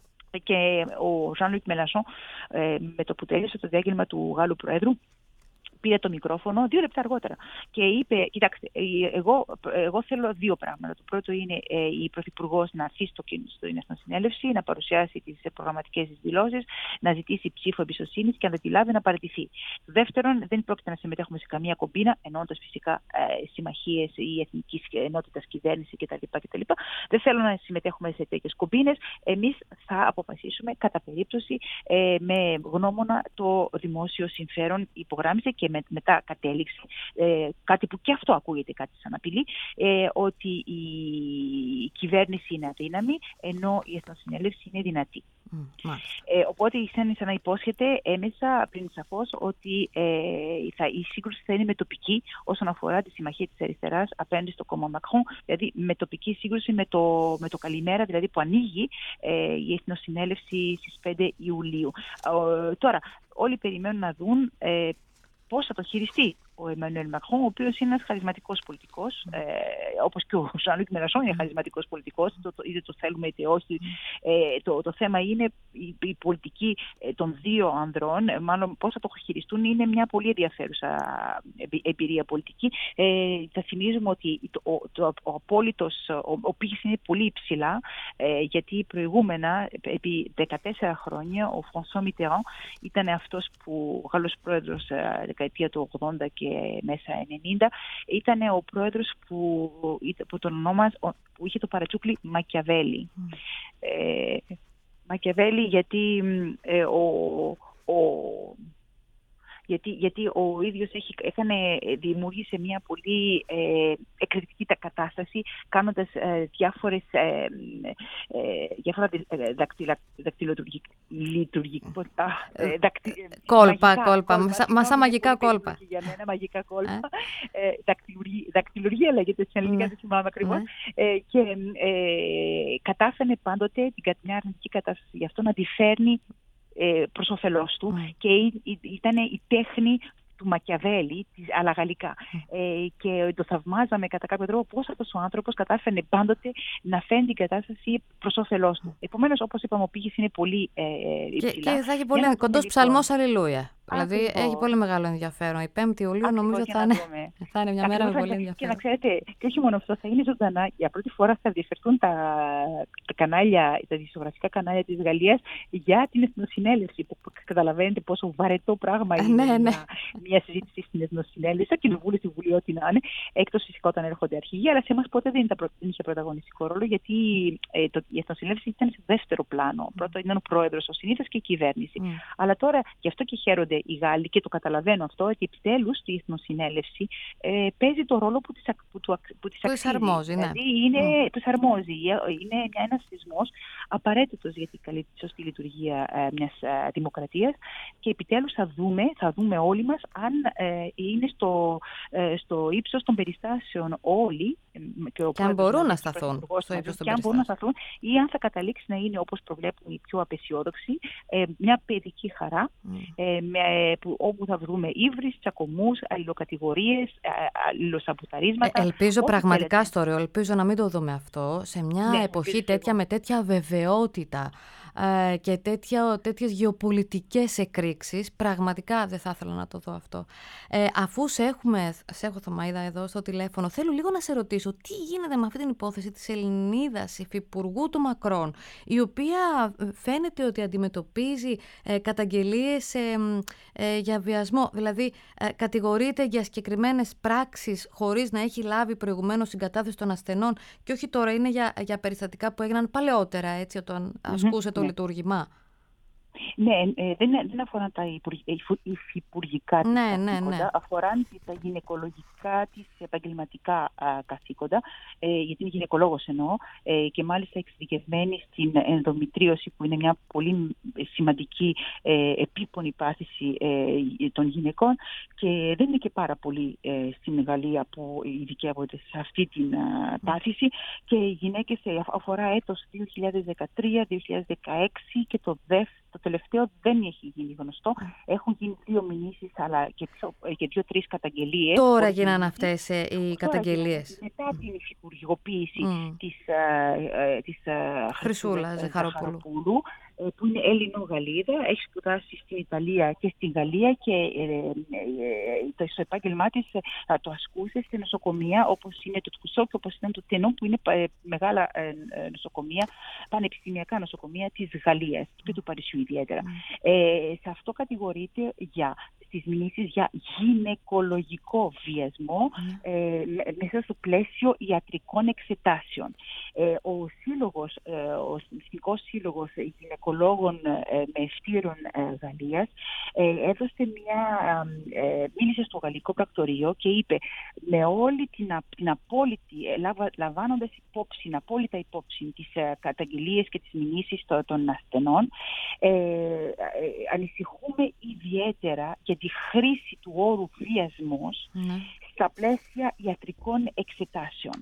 Και ο Ζαν Λουκ Μελανσόν, ε, με το που τέλειωσε το διάγγελμα του Γάλλου Προέδρου, πήρε το μικρόφωνο δύο λεπτά αργότερα και είπε, κοιτάξτε, εγώ, εγώ θέλω δύο πράγματα. Το πρώτο είναι ε, η Πρωθυπουργός να έρθει στο, στο Εθνοσυνέλευση, να παρουσιάσει τις προγραμματικές της δηλώσεις, να ζητήσει ψήφο εμπιστοσύνης και αν δεν τη λάβει να παραιτηθεί. Το δεύτερον, δεν πρόκειται να συμμετέχουμε σε καμία κομπίνα, εννοώντας φυσικά ε, συμμαχίες ή εθνικής ενότητας κυβέρνηση κτλ, κτλ. Δεν θέλω να συμμετέχουμε σε τέτοιες κομπίνες. Εμείς θα αποφασίσουμε κατά περίπτωση ε, με γνώμονα το δημόσιο συμφέρον, υπογράμμισε και με, μετά κατέληξε ε, κάτι που και αυτό ακούγεται κάτι σαν απειλή, ε, ότι η κυβέρνηση είναι αδύναμη ενώ η Εθνοσυνέλευση είναι δυνατή. Mm, ε, οπότε σαν να υπόσχεται έμεσα πριν σαφώς ότι ε, θα, η σύγκρουση θα είναι μετοπική όσον αφορά τη συμμαχία της αριστεράς απέναντι στο κόμμα Μακρόν, δηλαδή μετοπική σύγκρουση με το, με το καλημέρα, δηλαδή που ανοίγει ε, η Εθνοσυνέλευση στις πέντε Ιουλίου. Ε, τώρα, όλοι περιμένουν να δουν ε, πώς θα το χειριστεί ο Εμμανουέλ Μακρόν, ο οποίος είναι ένας χαρισματικός πολιτικός, ε, όπως και ο Ζαν Λουκ Μελανσόν είναι χαρισματικός πολιτικός, το, το, είτε το θέλουμε είτε όχι. Ε, το, το θέμα είναι η, η πολιτική ε, των δύο ανδρών, ε, μάλλον πώς θα το χειριστούν, είναι μια πολύ ενδιαφέρουσα εμπειρία πολιτική. Ε, θα θυμίζουμε ότι το, ο, το, ο απόλυτος, ο, ο πύχης είναι πολύ υψηλά, ε, γιατί προηγούμενα, επί δεκατέσσερα χρόνια, ο Φρανσουά Μιτεράν ήταν αυτός που, ο Γάλλος πρόεδρος ε, δεκαετία του ογδόντα και μέσα ενενήντα, ήταν ο πρόεδρος που, που τον ονόμαζε, που είχε το παρατσούκλι Μακιαβέλη. Mm. Ε, Μακιαβέλη γιατί ε, ο, ο, Γιατί, γιατί ο ίδιος έχει, έκανε, δημιούργησε μια πολύ ε, εκρηκτική κατάσταση, κάνοντας ε, διάφορες, ε, ε, διάφορα δακτυλα, δακτυλολειτουργικά ε, δακτι, κόλπα, μαγικά, κόλπα, κόλπα, μα σαν μαγικά κόλπα. Για μένα μαγικά κόλπα. Ε, δακτυλουργία λέγεται στην ελληνικά, δεν θυμάμαι ακριβώς. Ε, και ε, κατάφερε πάντοτε την μια αρνητική κατάσταση γι' αυτό να τη φέρνει προς όφελός του mm. και ήταν η τέχνη του Μακιαβέλη, αλλά γαλλικά. Mm. Ε, και το θαυμάζαμε κατά κάποιο τρόπο πώς αυτός ο άνθρωπος κατάφερε πάντοτε να φέρνει την κατάσταση προς όφελός του. Επομένως, όπως είπαμε, ο πύχης είναι πολύ ε, υψηλά. Και, και θα έχει πολύ κοντός ψαλμός Αλληλούια. Δηλαδή Ακριβώς. έχει πολύ μεγάλο ενδιαφέρον. Η πέμπτη Ιουλίου νομίζω θα είναι, θα είναι μια μέρα με πολύ ενδιαφέρον. Και να ξέρετε, και όχι μόνο αυτό, θα είναι ζωντανά. Για πρώτη φορά θα διαφερθούν τα, τα κανάλια, τα δημοσιογραφικά κανάλια της Γαλλίας για την Εθνοσυνέλευση. Που καταλαβαίνετε πόσο βαρετό πράγμα είναι ναι, ναι. Μια, μια συζήτηση στην Εθνοσυνέλευση, στο Κοινοβούλιο, στη Βουλή, ό,τι να είναι. Έκτος φυσικά όταν έρχονται αρχηγοί, αλλά σε εμάς ποτέ δεν, δεν είχε πρωταγωνιστικό ρόλο, γιατί ε, το, η Εθνοσυνέλευση ήταν σε δεύτερο πλάνο. Mm. Πρώτο ήταν ο πρόεδρος, ο συνήθως και η κυβέρνηση. Mm. Αλλά τώρα γι' αυτό και χαίρονται οι Γάλλοι, και το καταλαβαίνω αυτό, ότι επιτέλους η Εθνοσυνέλευση ε, παίζει το ρόλο που της, που, που, που της αξίζει. Αρμόζει, ναι. Δηλαδή είναι, mm. τους αρμόζει. Είναι ένας θεσμός απαραίτητος για την καλή σωστή λειτουργία ε, μιας ε, δημοκρατίας, και επιτέλους θα δούμε, θα δούμε όλοι μας αν ε, είναι στο, ε, στο ύψος των περιστάσεων όλοι, και, ο και αν μπορούν να σταθούν στο ύψος των περιστάσεων, ή αν θα καταλήξει να είναι, όπως προβλέπουν οι πιο απεσιόδοξοι, ε, μια παιδική χαρά, mm. ε, με, που, όπου θα βρούμε ύβρις, τσακωμούς, αλληλοκατηγορίες, αλληλοσαμποταρίσματα. Ε, ελπίζω πραγματικά θέλετε. στο ρεό, ελπίζω να μην το δούμε αυτό σε μια ναι, εποχή τέτοια εγώ. με τέτοια βεβαιότητα ε, και τέτοια, τέτοιες γεωπολιτικές εκρήξεις. Πραγματικά δεν θα ήθελα να το δω αυτό. Ε, αφού σε έχουμε, σε έχω Θωμαΐδα εδώ στο τηλέφωνο, θέλω λίγο να σε ρωτήσω τι γίνεται με αυτή την υπόθεση της Ελληνίδας υφυπουργού του Μακρόν, η οποία φαίνεται ότι αντιμετωπίζει ε, καταγγελίες ε, ε, για βιασμό. Δηλαδή ε, κατηγορείται για συγκεκριμένες πράξεις χωρίς να έχει λάβει προηγουμένως συγκατάθεση των ασθενών, και όχι τώρα, είναι για, για περιστατικά που έγιναν παλαιότερα, έτσι, όταν mm-hmm. ασκούσε το mm-hmm. λειτουργήμα. Ναι, ε, δεν, δεν αφορά τα υφυπουργικά της ναι, καθήκοντα, ναι, ναι. αφορά τα γυναικολογικά της επαγγελματικά α, καθήκοντα, ε, γιατί είναι γυναικολόγος εννοώ, ε, και μάλιστα εξειδικευμένη στην ενδομητρίωση, που είναι μια πολύ σημαντική ε, επίπονη πάθηση ε, των γυναικών, και δεν είναι και πάρα πολύ ε, στην Γαλλία που ειδικεύονται σε αυτή την α, πάθηση, και οι γυναίκες ε, αφορά έτος δύο χιλιάδες δεκατρία δύο χιλιάδες δεκαέξι, και το δεύτερο. Το τελευταίο δεν έχει γίνει γνωστό. Έχουν γίνει δύο μηνύσεις, αλλά και, και δύο-τρεις καταγγελίες. Τώρα γίνανε αυτές ε, οι καταγγελίες. Μετά mm. την υφυπουργικοποίηση mm. της, ε, της ε, Χρυσούλα Ζαχαροπούλου, που είναι Έλληνο-Γαλλίδα, έχει σπουδάσει στην Ιταλία και στην Γαλλία, και ε, ε, ε, το επάγγελμά της ε, το ασκούσε σε νοσοκομεία όπως είναι το Τκουσό και όπως είναι το Τενό, που είναι ε, μεγάλα ε, νοσοκομεία, πανεπιστημιακά νοσοκομεία της Γαλλίας και του Παρισιού ιδιαίτερα. Mm. Ε, σε αυτό κατηγορείται για στις μηνύσεις για γυναικολογικό βιασμό mm. ε, μέσα στο πλαίσιο ιατρικών εξετάσεων. Ε, ο σύλλογος, ε, ο Εθνικός Σύλλογος Γυναικολόγων ε, με Ευτήρων ε, Γαλλίας ε, έδωσε μια, ε, μίλησε στο Γαλλικό Πρακτορείο και είπε με όλη την, την απόλυτη, ε, λαβα, λαμβάνοντας υπόψη, απόλυτα υπόψη τις ε, καταγγελίες και τις μηνύσεις των, των ασθενών, ε, ε, ανησυχούμε ιδιαίτερα για τη χρήση του όρου βιασμός mm. στα πλαίσια ιατρικών εξετάσεων.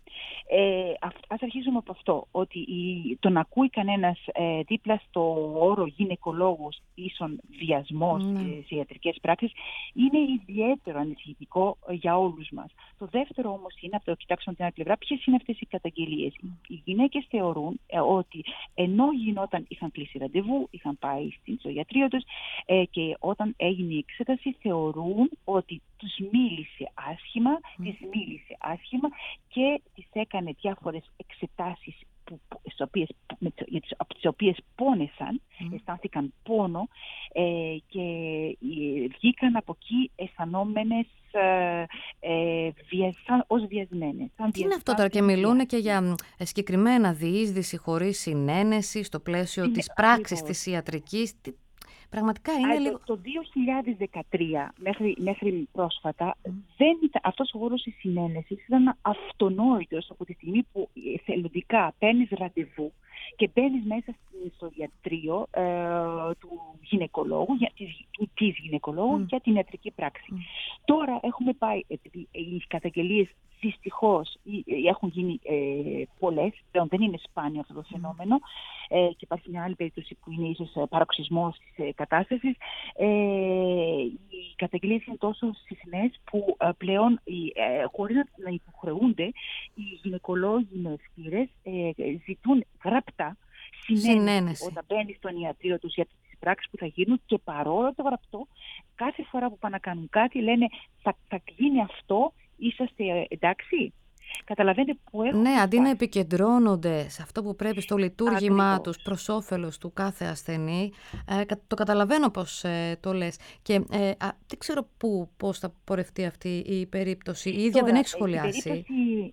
Ε, ας αρχίσουμε από αυτό, ότι η, το να ακούει κανένας ε, δίπλα στο όρο γυναικολόγος ίσον βιασμός mm. ε, σε ιατρικές πράξεις είναι ιδιαίτερο ανησυχητικό για όλους μας. Το δεύτερο όμως είναι, από το κοιτάξουμε την άλλη πλευρά, ποιες είναι αυτές οι καταγγελίες. Mm. Οι γυναίκες θεωρούν ε, ότι ενώ γινόταν, είχαν κλείσει ραντεβού, είχαν πάει στην ζωιατρία τους ε, και όταν έγινε η εξέταση θεωρούν ότι τους μίλησε άσχημα, mm. τις μίλησε άσχημα και τις έκανε διάφορες εξετάσεις που, στις οποίες, με, από τις οποίες πόνεσαν, mm. αισθάνθηκαν πόνο ε, και ε, βγήκαν από εκεί αισθανόμενες ε, ε, βια, σαν, ως βιασμένες. Σαν Τι είναι αυτό τώρα, και μιλούν και για ε, συγκεκριμένα διείσδυση χωρίς συνένεση στο πλαίσιο είναι, της πράξης της ιατρικής. πραγματικά είναι Α, λίγο... Το, το δύο χιλιάδες δεκατρία μέχρι, μέχρι πρόσφατα, mm. δεν ήταν, αυτός ο όρος της συνένεσης ήταν αυτονόητος από τη στιγμή που εθελοντικά παίρνεις ραντεβού και μπαίνεις μέσα στο ιατρείο ε, του γυναικολόγου, για, της, του, της γυναικολόγου mm. για την ιατρική πράξη. Mm. Τώρα έχουμε πάει, επειδή οι καταγγελίες δυστυχώς έχουν γίνει ε, πολλές, πλέον δεν είναι σπάνιο αυτό το φαινόμενο, ε, και υπάρχει μια άλλη περίπτωση που είναι ίσως παροξισμός της ε, κατάστασης. Ε, οι καταγγελίες είναι τόσο συχνές που ε, πλέον ε, χωρίς να, να υποχρεούνται, οι γυναικολόγοι με ευκαιρίες ε, ζητούν γραπτά συνένεση, συνένεση όταν μπαίνει στον ιατρείο τους για τις πράξεις που θα γίνουν, και παρόλο το γραπτό, κάθε φορά που πάνε να κάνουν κάτι λένε θα, θα γίνει αυτό, είσαστε εντάξει. Καταλαβαίνετε που έχουν. Ναι, αντί να επικεντρώνονται σε αυτό που πρέπει στο λειτουργήμά Ακριβώς. τους προς όφελος του κάθε ασθενή, ε, το καταλαβαίνω πώς ε, το λες. Και ε, α, δεν ξέρω πού, πώς θα πορευτεί αυτή η περίπτωση. Η ίδια Τώρα, δεν έχει σχολιάσει. Η,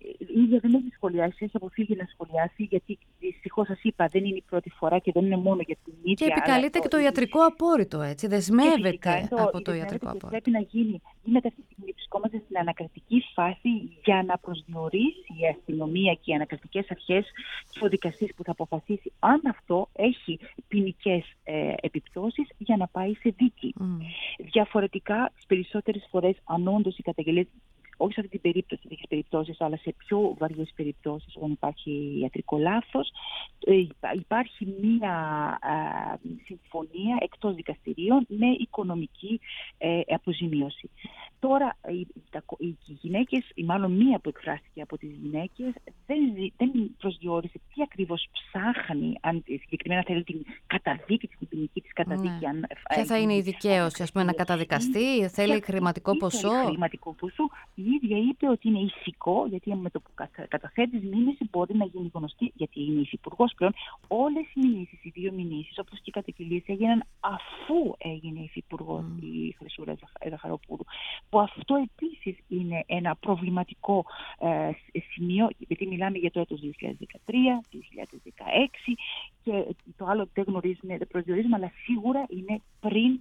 η ίδια δεν έχει σχολιάσει, έχει αποφύγει να σχολιάσει, γιατί δυστυχώς σας είπα δεν είναι η πρώτη φορά και δεν είναι μόνο για την ίδια. Και επικαλείται και το, το ιατρικό απόρριτο, έτσι. Δεσμεύεται το, από το ιατρικό απόρριτο. Πρέπει να γίνει. Γίνεται αυτή τη στιγμή, βρισκόμαστε στην ανακριτική φάση για να προσδιορίσει η αστυνομία και οι ανακριτικές αρχές και ο δικαστής που θα αποφασίσει αν αυτό έχει ποινικές ε, επιπτώσεις για να πάει σε δίκη. Mm. Διαφορετικά, τις περισσότερες φορές, αν όντως οι καταγγελίες, όχι σε αυτή την περίπτωση, σε τέτοιες περιπτώσεις, αλλά σε πιο βαριές περιπτώσεις, όταν υπάρχει ιατρικό λάθος, υπάρχει μία α, συμφωνία εκτός δικαστηρίων με οικονομική ε, αποζημίωση. Τώρα, οι, τα, οι γυναίκες, ή μάλλον μία που εκφράστηκε από τις γυναίκες, δεν, δεν προσδιορίσε τι ακριβώς ψάχνει, αν συγκεκριμένα θέλει την καταδίκη, την ποινική της καταδίκη. Ναι. Αν, Ποια θα είναι η δικαίωση, ας πούμε, να καταδικαστεί, θέλει ποια, χρηματικό ποσό. Χρηματικό ποσό. Η ίδια είπε ότι είναι ηθικό, γιατί με το που καταθέτεις μήνυση μπορεί να γίνει γνωστή, γιατί είναι υφυπουργός πλέον. Όλες οι μηνύσεις, οι δύο μηνύσεις, όπως και οι καταγγελίες, έγιναν αφού έγινε υφυπουργός mm. η Χρυσούρα Ζαχαροπούλου. Που αυτό επίσης είναι ένα προβληματικό ε, σημείο, γιατί μιλάμε για το έτος δύο χιλιάδες δεκατρία, δύο χιλιάδες δεκαέξι, και το άλλο δεν γνωρίζουμε, δεν προσδιορίζουμε, αλλά σίγουρα είναι πριν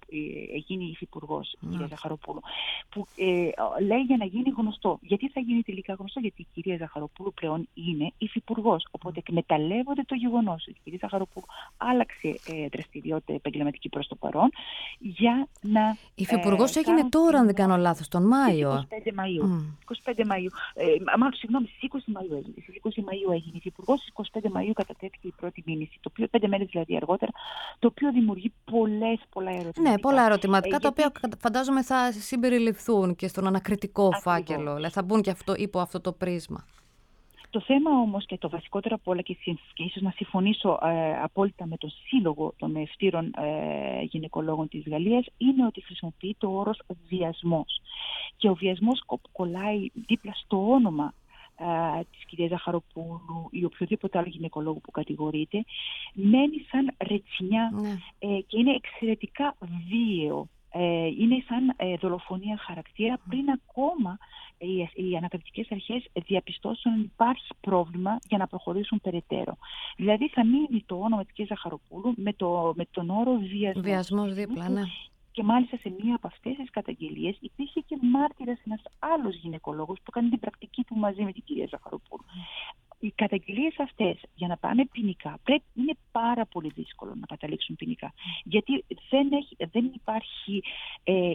ε, γίνει υφυπουργός η κυρία Ζαχαροπούλου. Που ε, λέει για να γίνει γνωστό. Γιατί θα γίνει τελικά γνωστό? Γιατί η κυρία Ζαχαροπούλου πλέον είναι υφυπουργός. Οπότε εκμεταλλεύονται το γεγονός ότι η κυρία Ζαχαροπούλου άλλαξε ε, δραστηριότητα επαγγελματική προς το παρόν για να. Υφυπουργός ε, έγινε τώρα, αν δεν κάνω λάθος, τον Μάιο. είκοσι πέντε Μαΐου. Mm. είκοσι πέντε Μαΐου. Ε, μάλλον, συγγνώμη, στις είκοσι Μαΐου έγινε. Στις είκοσι Μαΐου έγινε υφυπουργός, στις είκοσι πέντε Μαΐου κατατέθηκε η πρώτη μήνυση. Το οποίο, πέντε μέρες δηλαδή αργότερα, το οποίο δημιουργεί πολλές, πολλά ερωτηματικά. Ναι, πολλά ερωτηματικά, ε, τα γιατί... οποία φαντάζομαι θα συμπεριληφθούν και στον ανακριτικό Ακριβώς. φάκελο. Δηλαδή, θα μπουν και αυτό, υπό αυτό το πρίσμα. Το θέμα όμως, και το βασικότερο από όλα, και, και ίσως να συμφωνήσω ε, απόλυτα με τον Σύλλογο των Ευτήρων ε, Γυναικολόγων της Γαλλίας, είναι ότι χρησιμοποιείται ο όρος βιασμός. Και ο βιασμός κολλάει δίπλα στο όνομα ε, της κυρίας Ζαχαροπούλου ή οποιοδήποτε άλλο γυναικολόγου που κατηγορείται, μένει σαν ρετσινιά ναι. ε, και είναι εξαιρετικά βίαιο. Ε, είναι σαν ε, δολοφονία χαρακτήρα πριν ακόμα οι, οι ανακριτικές αρχές διαπιστώσουν ότι υπάρχει πρόβλημα για να προχωρήσουν περαιτέρω. Δηλαδή θα μείνει το όνομα της κυρίας Ζαχαροπούλου με, το, με τον όρο βιασμός. Βιασμός δίπλα, ναι. Και μάλιστα σε μία από αυτές τις καταγγελίες υπήρχε και μάρτυρας ένας άλλος γυναικολόγος που έκανε την πρακτική του μαζί με την κυρία Ζαχαροπούλου. Οι καταγγελίες αυτές, για να πάνε ποινικά, πρέπει, είναι πάρα πολύ δύσκολο να καταλήξουν ποινικά. Γιατί δεν, έχει, δεν υπάρχει ε,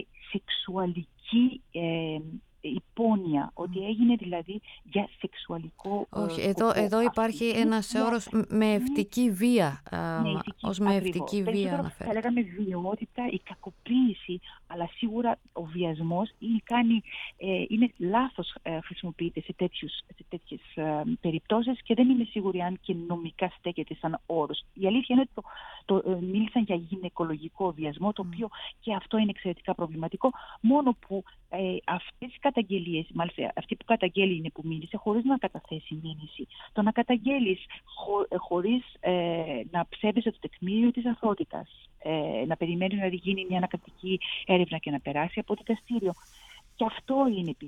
σεξουαλική ε, υπόνοια, ότι έγινε δηλαδή για σεξουαλικό Όχι, ε, εδώ, σκοπό. εδώ υπάρχει Αυτή ένας είναι όρος με ευτική βία, ναι, ως με ευτική βία αναφέρεται. Θα λέγαμε βιαιότητα, η κακοποίηση, αλλά σίγουρα ο βιασμός είναι, κάνει, ε, είναι λάθος ε, χρησιμοποιείται σε, τέτοιους, σε τέτοιες ε, περιπτώσεις και δεν είμαι σίγουρη αν και νομικά στέκεται σαν όρος. Η αλήθεια είναι ότι το, το, ε, μίλησαν για γυναικολογικό βιασμό, το οποίο mm. και αυτό είναι εξαιρετικά προβληματικό, μόνο που ε, αυτές οι καταγγελίες, μάλιστα αυτή που καταγγέλει είναι που μίλησε, χωρίς να καταθέσει μήνυση. Το να καταγγέλεις χω, ε, χωρίς ε, να ψεύδεσαι το τεκμήριο της αθωότητας, ε, να περιμένει να γίνει μια ανακριτική έρευνα και να περάσει από το δικαστήριο. Και αυτό είναι επίσης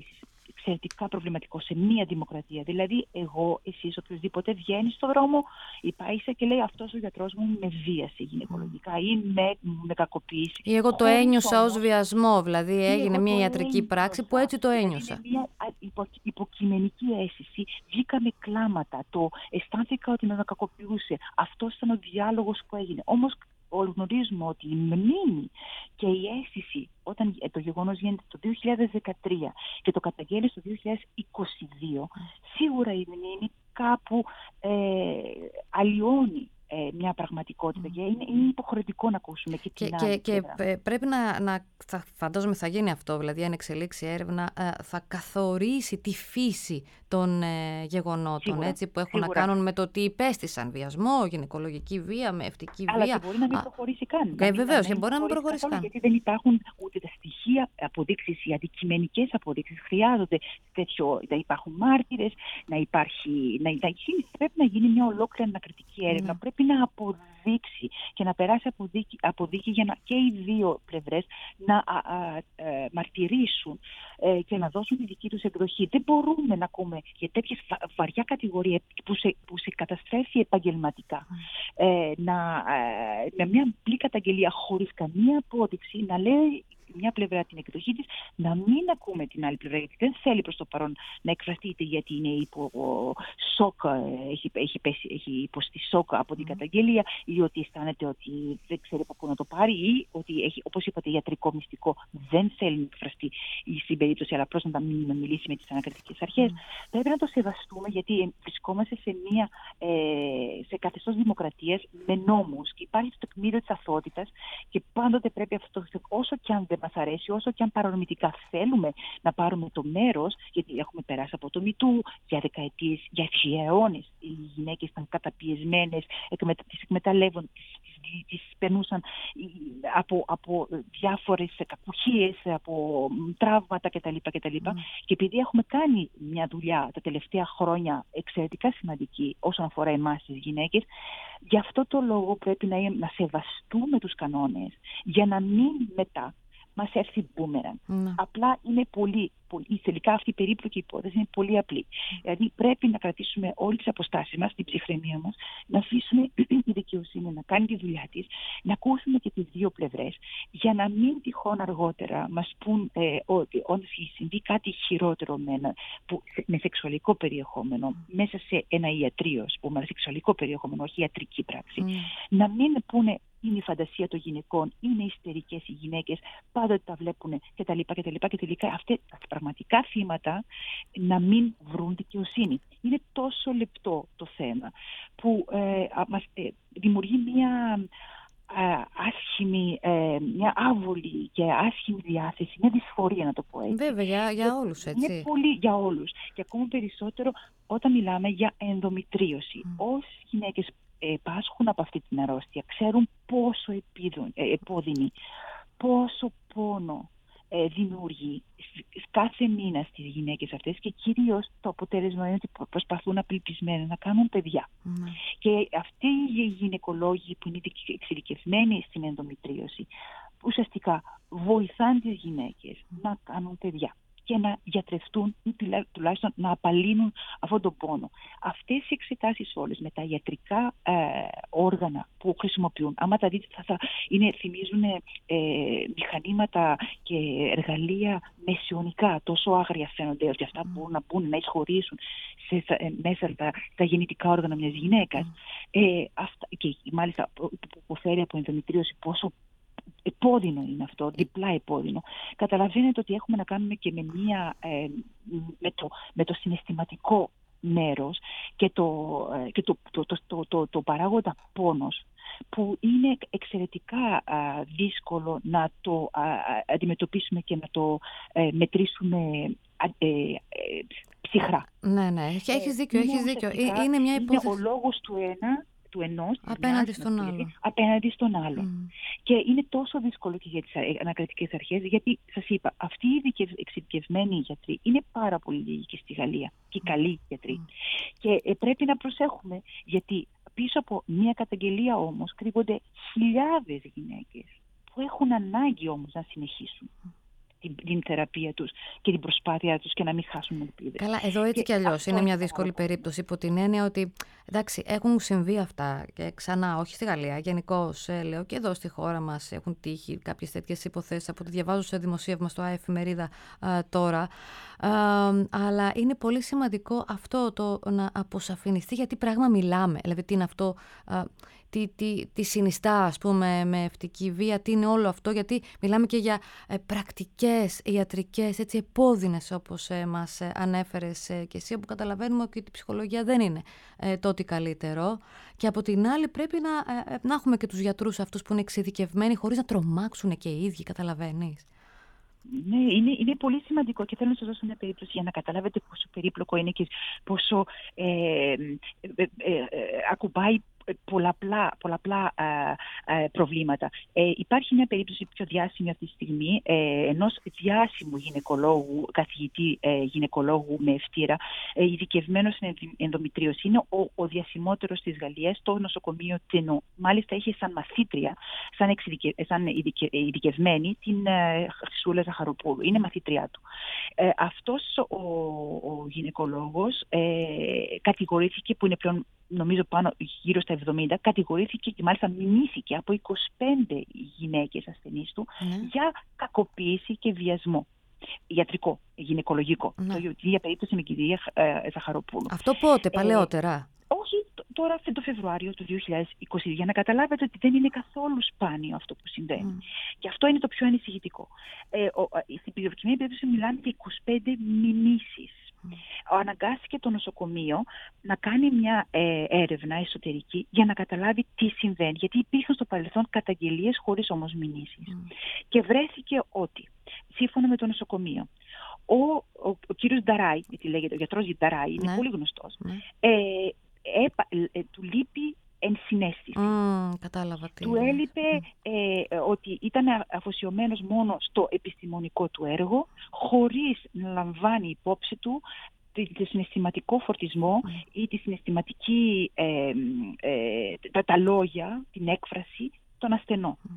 εξαιρετικά προβληματικό σε μία δημοκρατία. Δηλαδή, εγώ, εσείς, οποιοδήποτε βγαίνει στον δρόμο, υπάισε και λέει αυτός ο γιατρός μου με βίασε γυναικολογικά ή με, με κακοποίησε. Ή εγώ το Χωρίς ένιωσα όμως, ως βιασμό, δηλαδή έγινε μια ιατρική ένιωσα, πράξη που έτσι το ένιωσα. Δηλαδή, είναι μια υπο, υποκειμενική αίσθηση. Βγήκα με κλάματα, το αισθάνθηκα ότι με κακοποιούσε. Αυτός ήταν ο διάλογος που έγινε. Όμως, γνωρίζουμε ότι η μνήμη και η αίσθηση, όταν το γεγονός γίνεται το δύο χιλιάδες δεκατρία και το καταγγέλει το δύο χιλιάδες είκοσι δύο, σίγουρα η μνήμη κάπου ε, αλλοιώνει ε, μια πραγματικότητα και είναι, είναι υποχρεωτικό να ακούσουμε και την και, άλλη και, και πρέπει να, να θα, φαντάζομαι θα γίνει αυτό, δηλαδή αν εξελίξει έρευνα ε, θα καθορίσει τη φύση των ε, γεγονότων σίγουρα, έτσι, που έχουν σίγουρα. να κάνουν με το τι υπέστησαν, βιασμό, γυναικολογική βία, με ευτική Αλλά βία. και μπορεί να μην προχωρήσει καν. Ε, βεβαίως, και μπορεί να μην προχωρήσει καθόλου, καν. Γιατί δεν υπάρχουν ούτε τα στοιχεία, αποδείξεις, οι αντικειμενικές αποδείξεις. Χρειάζονται τέτοιο, να υπάρχουν μάρτυρες, να υπάρχει. Να, να, πρέπει να γίνει μια ολόκληρη ανακριτική έρευνα. Mm. Πρέπει να αποδείξει και να περάσει αποδίκη, αποδίκη για να και οι δύο πλευρές να α, α, α, μαρτυρήσουν ε, και να δώσουν τη δική τους εκδοχή. Δεν μπορούμε να ακούμε για τέτοιες βαριά κατηγορία που σε, που σε καταστρέφει επαγγελματικά. Mm. Ε, να, ε, με μια απλή καταγγελία χωρίς καμία απόδειξη να λέει μια πλευρά την εκδοχή της, να μην ακούμε την άλλη πλευρά, γιατί δεν θέλει προς το παρόν να εκφραστεί είτε γιατί είναι υπό σοκ, έχει, έχει, πέσει, έχει υποστεί σοκ από την καταγγελία ή ότι αισθάνεται ότι δεν ξέρει από πού να το πάρει ή ότι έχει, όπως είπατε, ιατρικό μυστικό, δεν θέλει να εκφραστεί στην περίπτωση, αλλά απλώς να μην μιλήσει με τις ανακριτικές αρχές. Mm. Πρέπει να το σεβαστούμε, γιατί βρισκόμαστε σε, μια, ε, σε καθεστώς δημοκρατίας με νόμους και υπάρχει το τεκμήριο της αθωότητας και πάντοτε πρέπει αυτό, όσο και αν δεν μας αρέσει, όσο και αν παρορμητικά θέλουμε να πάρουμε το μέρος, γιατί έχουμε περάσει από το μητού για δεκαετίες, για αιώνες. Οι γυναίκες ήταν καταπιεσμένες, τις εκμεταλλεύουν, τις, τις περνούσαν από, από διάφορες κακουχίες, από τραύματα κτλ. κτλ. Mm. Και επειδή έχουμε κάνει μια δουλειά τα τελευταία χρόνια εξαιρετικά σημαντική όσον αφορά εμάς τις γυναίκες, γι' αυτό το λόγο πρέπει να, να σεβαστούμε τους κανόνες για να μην μετά μας έρθει μπούμεραν. Mm. Απλά είναι πολύ, πολύ, τελικά αυτή η περίπλοκη υπόθεση είναι πολύ απλή. Mm. Δηλαδή πρέπει να κρατήσουμε όλες τις αποστάσεις μας, την ψυχραιμία μας, να αφήσουμε η δικαιοσύνη να κάνει τη δουλειά της, να ακούσουμε και τις δύο πλευρές, για να μην τυχόν αργότερα μας πούν ε, ότι όταν συμβεί κάτι χειρότερο με, ένα, που, με σεξουαλικό περιεχόμενο, mm. μέσα σε ένα ιατρείο, που με σεξουαλικό περιεχόμενο, όχι ιατρική πράξη, mm. να μην πούνε είναι η φαντασία των γυναικών, είναι ιστερικές οι γυναίκες, πάντοτε τα βλέπουν κτλ. Και τελικά αυτά τα πραγματικά θύματα να μην βρουν δικαιοσύνη. Είναι τόσο λεπτό το θέμα που ε, μας ε, δημιουργεί μια ε, άσχημη, ε, μια άβολη και άσχημη διάθεση, μια δυσφορία να το πω έτσι. Βέβαια, για, για όλους έτσι. Είναι πολύ για όλους. Και ακόμα περισσότερο όταν μιλάμε για ενδομητρίωση. Mm. Όσες γυναίκες πάσχουν από αυτή την αρρώστια, ξέρουν πόσο επίδον, ε, επώδυνη, πόσο πόνο ε, δημιουργεί κάθε μήνα στις γυναίκες αυτές και κυρίως το αποτέλεσμα είναι ότι προσπαθούν απελπισμένα να κάνουν παιδιά. Mm. Και αυτοί οι γυναικολόγοι που είναι εξειδικευμένοι στην ενδομητρίωση ουσιαστικά βοηθάνε τις γυναίκες mm. να κάνουν παιδιά και να γιατρευτούν ή τουλάχιστον να απαλύνουν αυτόν τον πόνο. Αυτές οι εξετάσεις όλες με τα ιατρικά ε, όργανα που χρησιμοποιούν, άμα τα δείτε, θα, θα είναι, θυμίζουν ε, μηχανήματα και εργαλεία μεσαιωνικά, τόσο άγρια φαίνονται, ότι αυτά μπορούν να μπουν, να εισχωρήσουν σε, ε, μέσα στα, στα γεννητικά όργανα μιας γυναίκας. Ε, αυτά, και μάλιστα που υποφέρει από ενδομητρίωση, πόσο επώδυνο είναι αυτό, διπλά επώδυνο. Καταλαβαίνετε ότι έχουμε να κάνουμε και με, μια, ε, με, το, με το συναισθηματικό μέρος και το, ε, και το, το, το, το, το, το παράγοντα πόνος, που είναι εξαιρετικά α, δύσκολο να το α, αντιμετωπίσουμε και να το ε, μετρήσουμε α, ε, ε, ψυχρά. Ναι, ναι, έχεις δίκιο, έχεις δίκιο. Είναι μια υπόθεση. Είναι ο λόγος του ένα του ενός απέναντι στον άλλο. Απέναντι στον άλλο. Mm. Και είναι τόσο δύσκολο και για τις ανακριτικές αρχές, γιατί σας είπα, αυτοί οι εξειδικευμένοι γιατροί είναι πάρα πολύ λίγοι και στη Γαλλία και mm. καλοί γιατροί. Mm. Και ε, πρέπει να προσέχουμε, γιατί πίσω από μια καταγγελία όμως κρύβονται χιλιάδες γυναίκες που έχουν ανάγκη όμως να συνεχίσουν. Mm. την, την θεραπεία τους και την προσπάθειά τους και να μην χάσουν ελπίδες. Καλά, εδώ έτσι κι αλλιώς είναι μια δύσκολη περίπτωση υπό την έννοια ότι εντάξει, έχουν συμβεί αυτά και ξανά, όχι στη Γαλλία, γενικώς λέω και εδώ στη χώρα μας έχουν τύχει κάποιες τέτοιες υποθέσεις από ό,τι διαβάζω σε δημοσίευμα στο εφημερίδα α, τώρα. Α, αλλά είναι πολύ σημαντικό αυτό το να αποσαφινιστεί γιατί πράγμα μιλάμε. Δηλαδή τι είναι αυτό, α, τι, τι, τι συνιστά ας πούμε με ευτική βία, τι είναι όλο αυτό, γιατί μιλάμε και για ε, πρακτικές ιατρικές, έτσι επώδυνες όπως ε, μας ε, ανέφερες ε, και εσύ, όπου καταλαβαίνουμε ότι η ψυχολογία δεν είναι ε, το ότι καλύτερο. Και από την άλλη πρέπει να, ε, να έχουμε και τους γιατρούς αυτούς που είναι εξειδικευμένοι χωρίς να τρομάξουν και οι ίδιοι, καταλαβαίνεις. Ναι, είναι, είναι πολύ σημαντικό και θέλω να σας δώσω μια περίπτωση για να καταλάβετε πόσο περίπλοκο είναι και πόσο ε, ε, ε, ε, ακουμπάει πολλαπλά, πολλαπλά α, α, προβλήματα. Ε, υπάρχει μια περίπτωση πιο διάσημη αυτή τη στιγμή ε, ενός διάσημου γυναικολόγου, καθηγητή ε, γυναικολόγου με ευτήρα, ε, ειδικευμένο στην ενδομητρίωση. Είναι ο, ο διασημότερος της Γαλλίας, το νοσοκομείο Τενό. Μάλιστα είχε σαν μαθήτρια, σαν, εξειδικε, σαν ειδικε, ειδικευμένη, την ε, Χρυσούλα Ζαχαροπούλου. Είναι μαθήτριά του. Ε, αυτός ο, ο γυναικολόγος ε, κατηγορήθηκε, που είναι πλέον νομίζω πάνω γύρω στα εβδομήντα, κατηγορήθηκε και μάλιστα μηνύθηκε από είκοσι πέντε γυναίκες ασθενείς του mm. για κακοποίηση και βιασμό. Ιατρικό, γυναικολογικό. Mm. Το ίδια περίπτωση με την κυρία ε, Ζαχαροπούλου. Αυτό πότε, παλαιότερα? Ε, όχι, τώρα το Φεβρουάριο του δύο χιλιάδες είκοσι, για να καταλάβετε ότι δεν είναι καθόλου σπάνιο αυτό που συμβαίνει. Mm. Και αυτό είναι το πιο ανησυχητικό. Ε, ο, στην προκειμένη περίπτωση μιλάμε για είκοσι πέντε μηνύσεις. Mm. Αναγκάστηκε το νοσοκομείο να κάνει μια ε, έρευνα εσωτερική για να καταλάβει τι συμβαίνει. Γιατί υπήρχαν στο παρελθόν καταγγελίες χωρίς όμως μηνύσεις. Mm. Και βρέθηκε ότι, σύμφωνα με το νοσοκομείο, ο, ο, ο κύριος Νταράι, γιατί λέγεται, ο γιατρός Νταράι, είναι ναι. πολύ γνωστός, ναι. ε, ε, ε, ε, του λείπει ενσυναίσθηση. Mm, κατάλαβα τι. Του έλειπε mm. ε, ότι ήταν αφοσιωμένος μόνο στο επιστημονικό του έργο, χωρίς να λαμβάνει υπόψη του το συναισθηματικό φορτισμό mm. ή τη συναισθηματική, ε, ε, τα, τα λόγια, την έκφραση των ασθενών. Mm.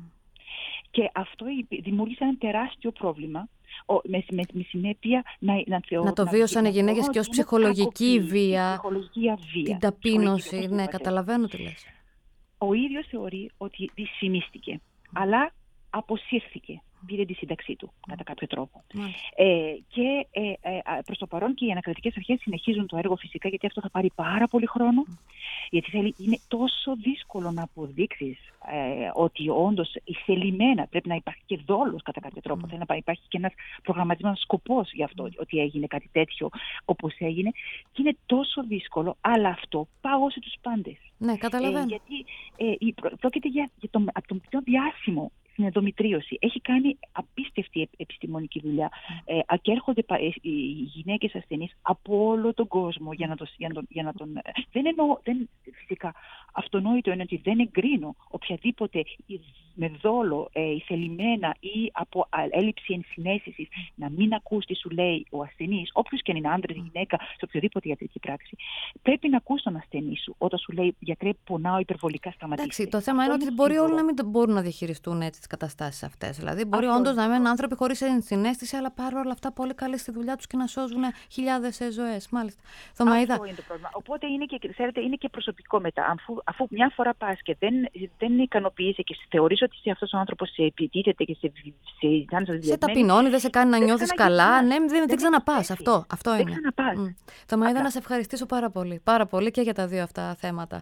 Και αυτό δημιούργησε ένα τεράστιο πρόβλημα, με, με, με συνέπεια να, να, θεω, να το να βίωσαν οι γυναίκες και ως ψυχολογική βία, ψυχολογική βία, την ταπείνωση. Ναι, καταλαβαίνω τι λες. Ο ίδιος θεωρεί ότι δυσφημίστηκε, mm. αλλά αποσύρθηκε. Πήρε τη σύνταξή του, mm. κατά κάποιο τρόπο. Mm. Ε, και ε, ε, προς το παρόν και οι ανακριτικές αρχές συνεχίζουν το έργο φυσικά, γιατί αυτό θα πάρει πάρα πολύ χρόνο. Mm. Γιατί θέλει, είναι τόσο δύσκολο να αποδείξεις ε, ότι όντως θελημένα πρέπει να υπάρχει και δόλος κατά κάποιο τρόπο. Mm. Θέλει να υπάρχει και ένας προγραμματισμένος σκοπός για αυτό, mm. ότι έγινε κάτι τέτοιο όπως έγινε. Και είναι τόσο δύσκολο, αλλά αυτό πάγωσε τους πάντες. Ναι, καταλαβαίνω. Ε, γιατί ε, πρόκειται για, για τον, από τον πιο διάσημο στην ενδομητρίωση. Έχει κάνει απίστευτη επιστημονική δουλειά mm. ε, και έρχονται οι γυναίκες ασθενείς από όλο τον κόσμο για να, το, για να, τον, για να τον... Δεν εννοώ, δεν, φυσικά, αυτονόητο είναι ότι δεν εγκρίνω οποιαδήποτε με δόλο, ε, θελημένα ή από έλλειψη ενσυναίσθησης να μην ακούς τι σου λέει ο ασθενής, όποιος και αν είναι άντρας ή γυναίκα, σε οποιοδήποτε ιατρική πράξη. Πρέπει να ακούς τον ασθενή σου όταν σου λέει γιατρέ, πονάω υπερβολικά, σταματήστε. Εντάξει, το θέμα είναι ότι μπορεί όλοι να μην μπορούν να διαχειριστούν έτσι τις καταστάσεις αυτές. Δηλαδή, μπορεί όντως να μένουν άνθρωποι χωρίς ενσυναίσθηση, αλλά παρόλα αυτά πολύ καλοί στη δουλειά τους και να σώζουν χιλιάδες ζωές. Μάλιστα. Θωμαΐδα. Αυτό είναι το πρόβλημα. Οπότε είναι και, ξέρετε, είναι και προσωπικό μετά. Αφού, αφού μια φορά πας και δεν, δεν ικανοποιείσαι και θεωρείς ότι σε αυτός ο άνθρωπος σε επιτίθεται και σε κάνει σε, σε ταπεινώνει, δεν σε κάνει να νιώθεις καλά. Ναι, δεν, δεν, δεν ξαναπάς. Αυτό, αυτό δεν είναι. Ξαναπάς. Mm. Θωμαΐδα, να σε ευχαριστήσω πάρα πολύ. Πάρα πολύ και για τα δύο αυτά θέματα.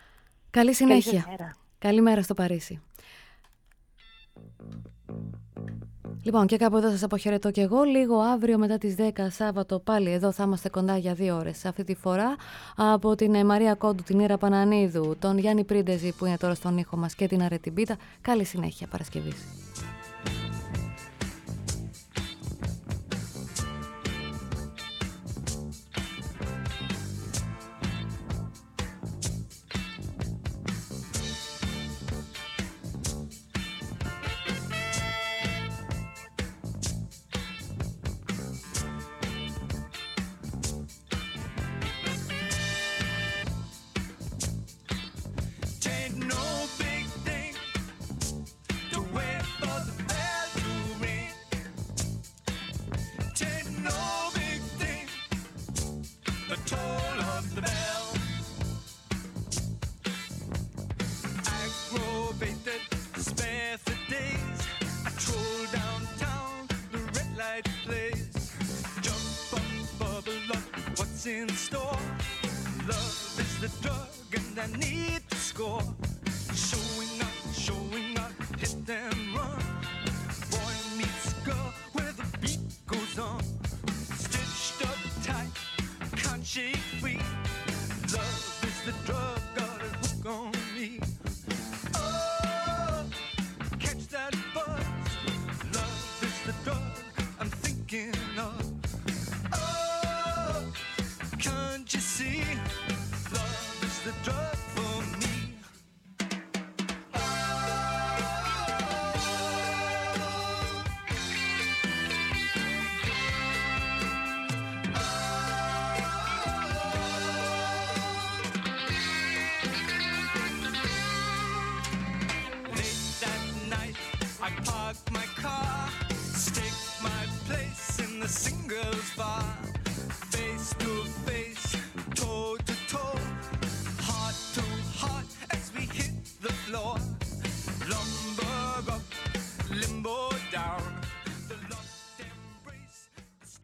Καλή συνέχεια. Καλημέρα. Καλημέρα στο Παρίσι. Λοιπόν, και κάπου εδώ σας αποχαιρετώ και εγώ. Λίγο αύριο μετά τις δέκα Σάββατο πάλι εδώ θα είμαστε κοντά για δύο ώρες. Αυτή τη φορά από την Μαρία Κόντου, την Ήρα Πανανίδου, τον Γιάννη Πρίντεζη που είναι τώρα στον ήχο μας και την Αρέτη Μπίτα. Καλή συνέχεια Παρασκευής. No big thing to wait for. the toll of the bell. Aggravated, spare the days. I troll downtown, the red light plays. Jump up, bubble up, what's in store? Love is the drug and I need to score. Showing up, showing up, hit and run. Boy meets girl where the beat goes on. Stitched up tight, can't shake free.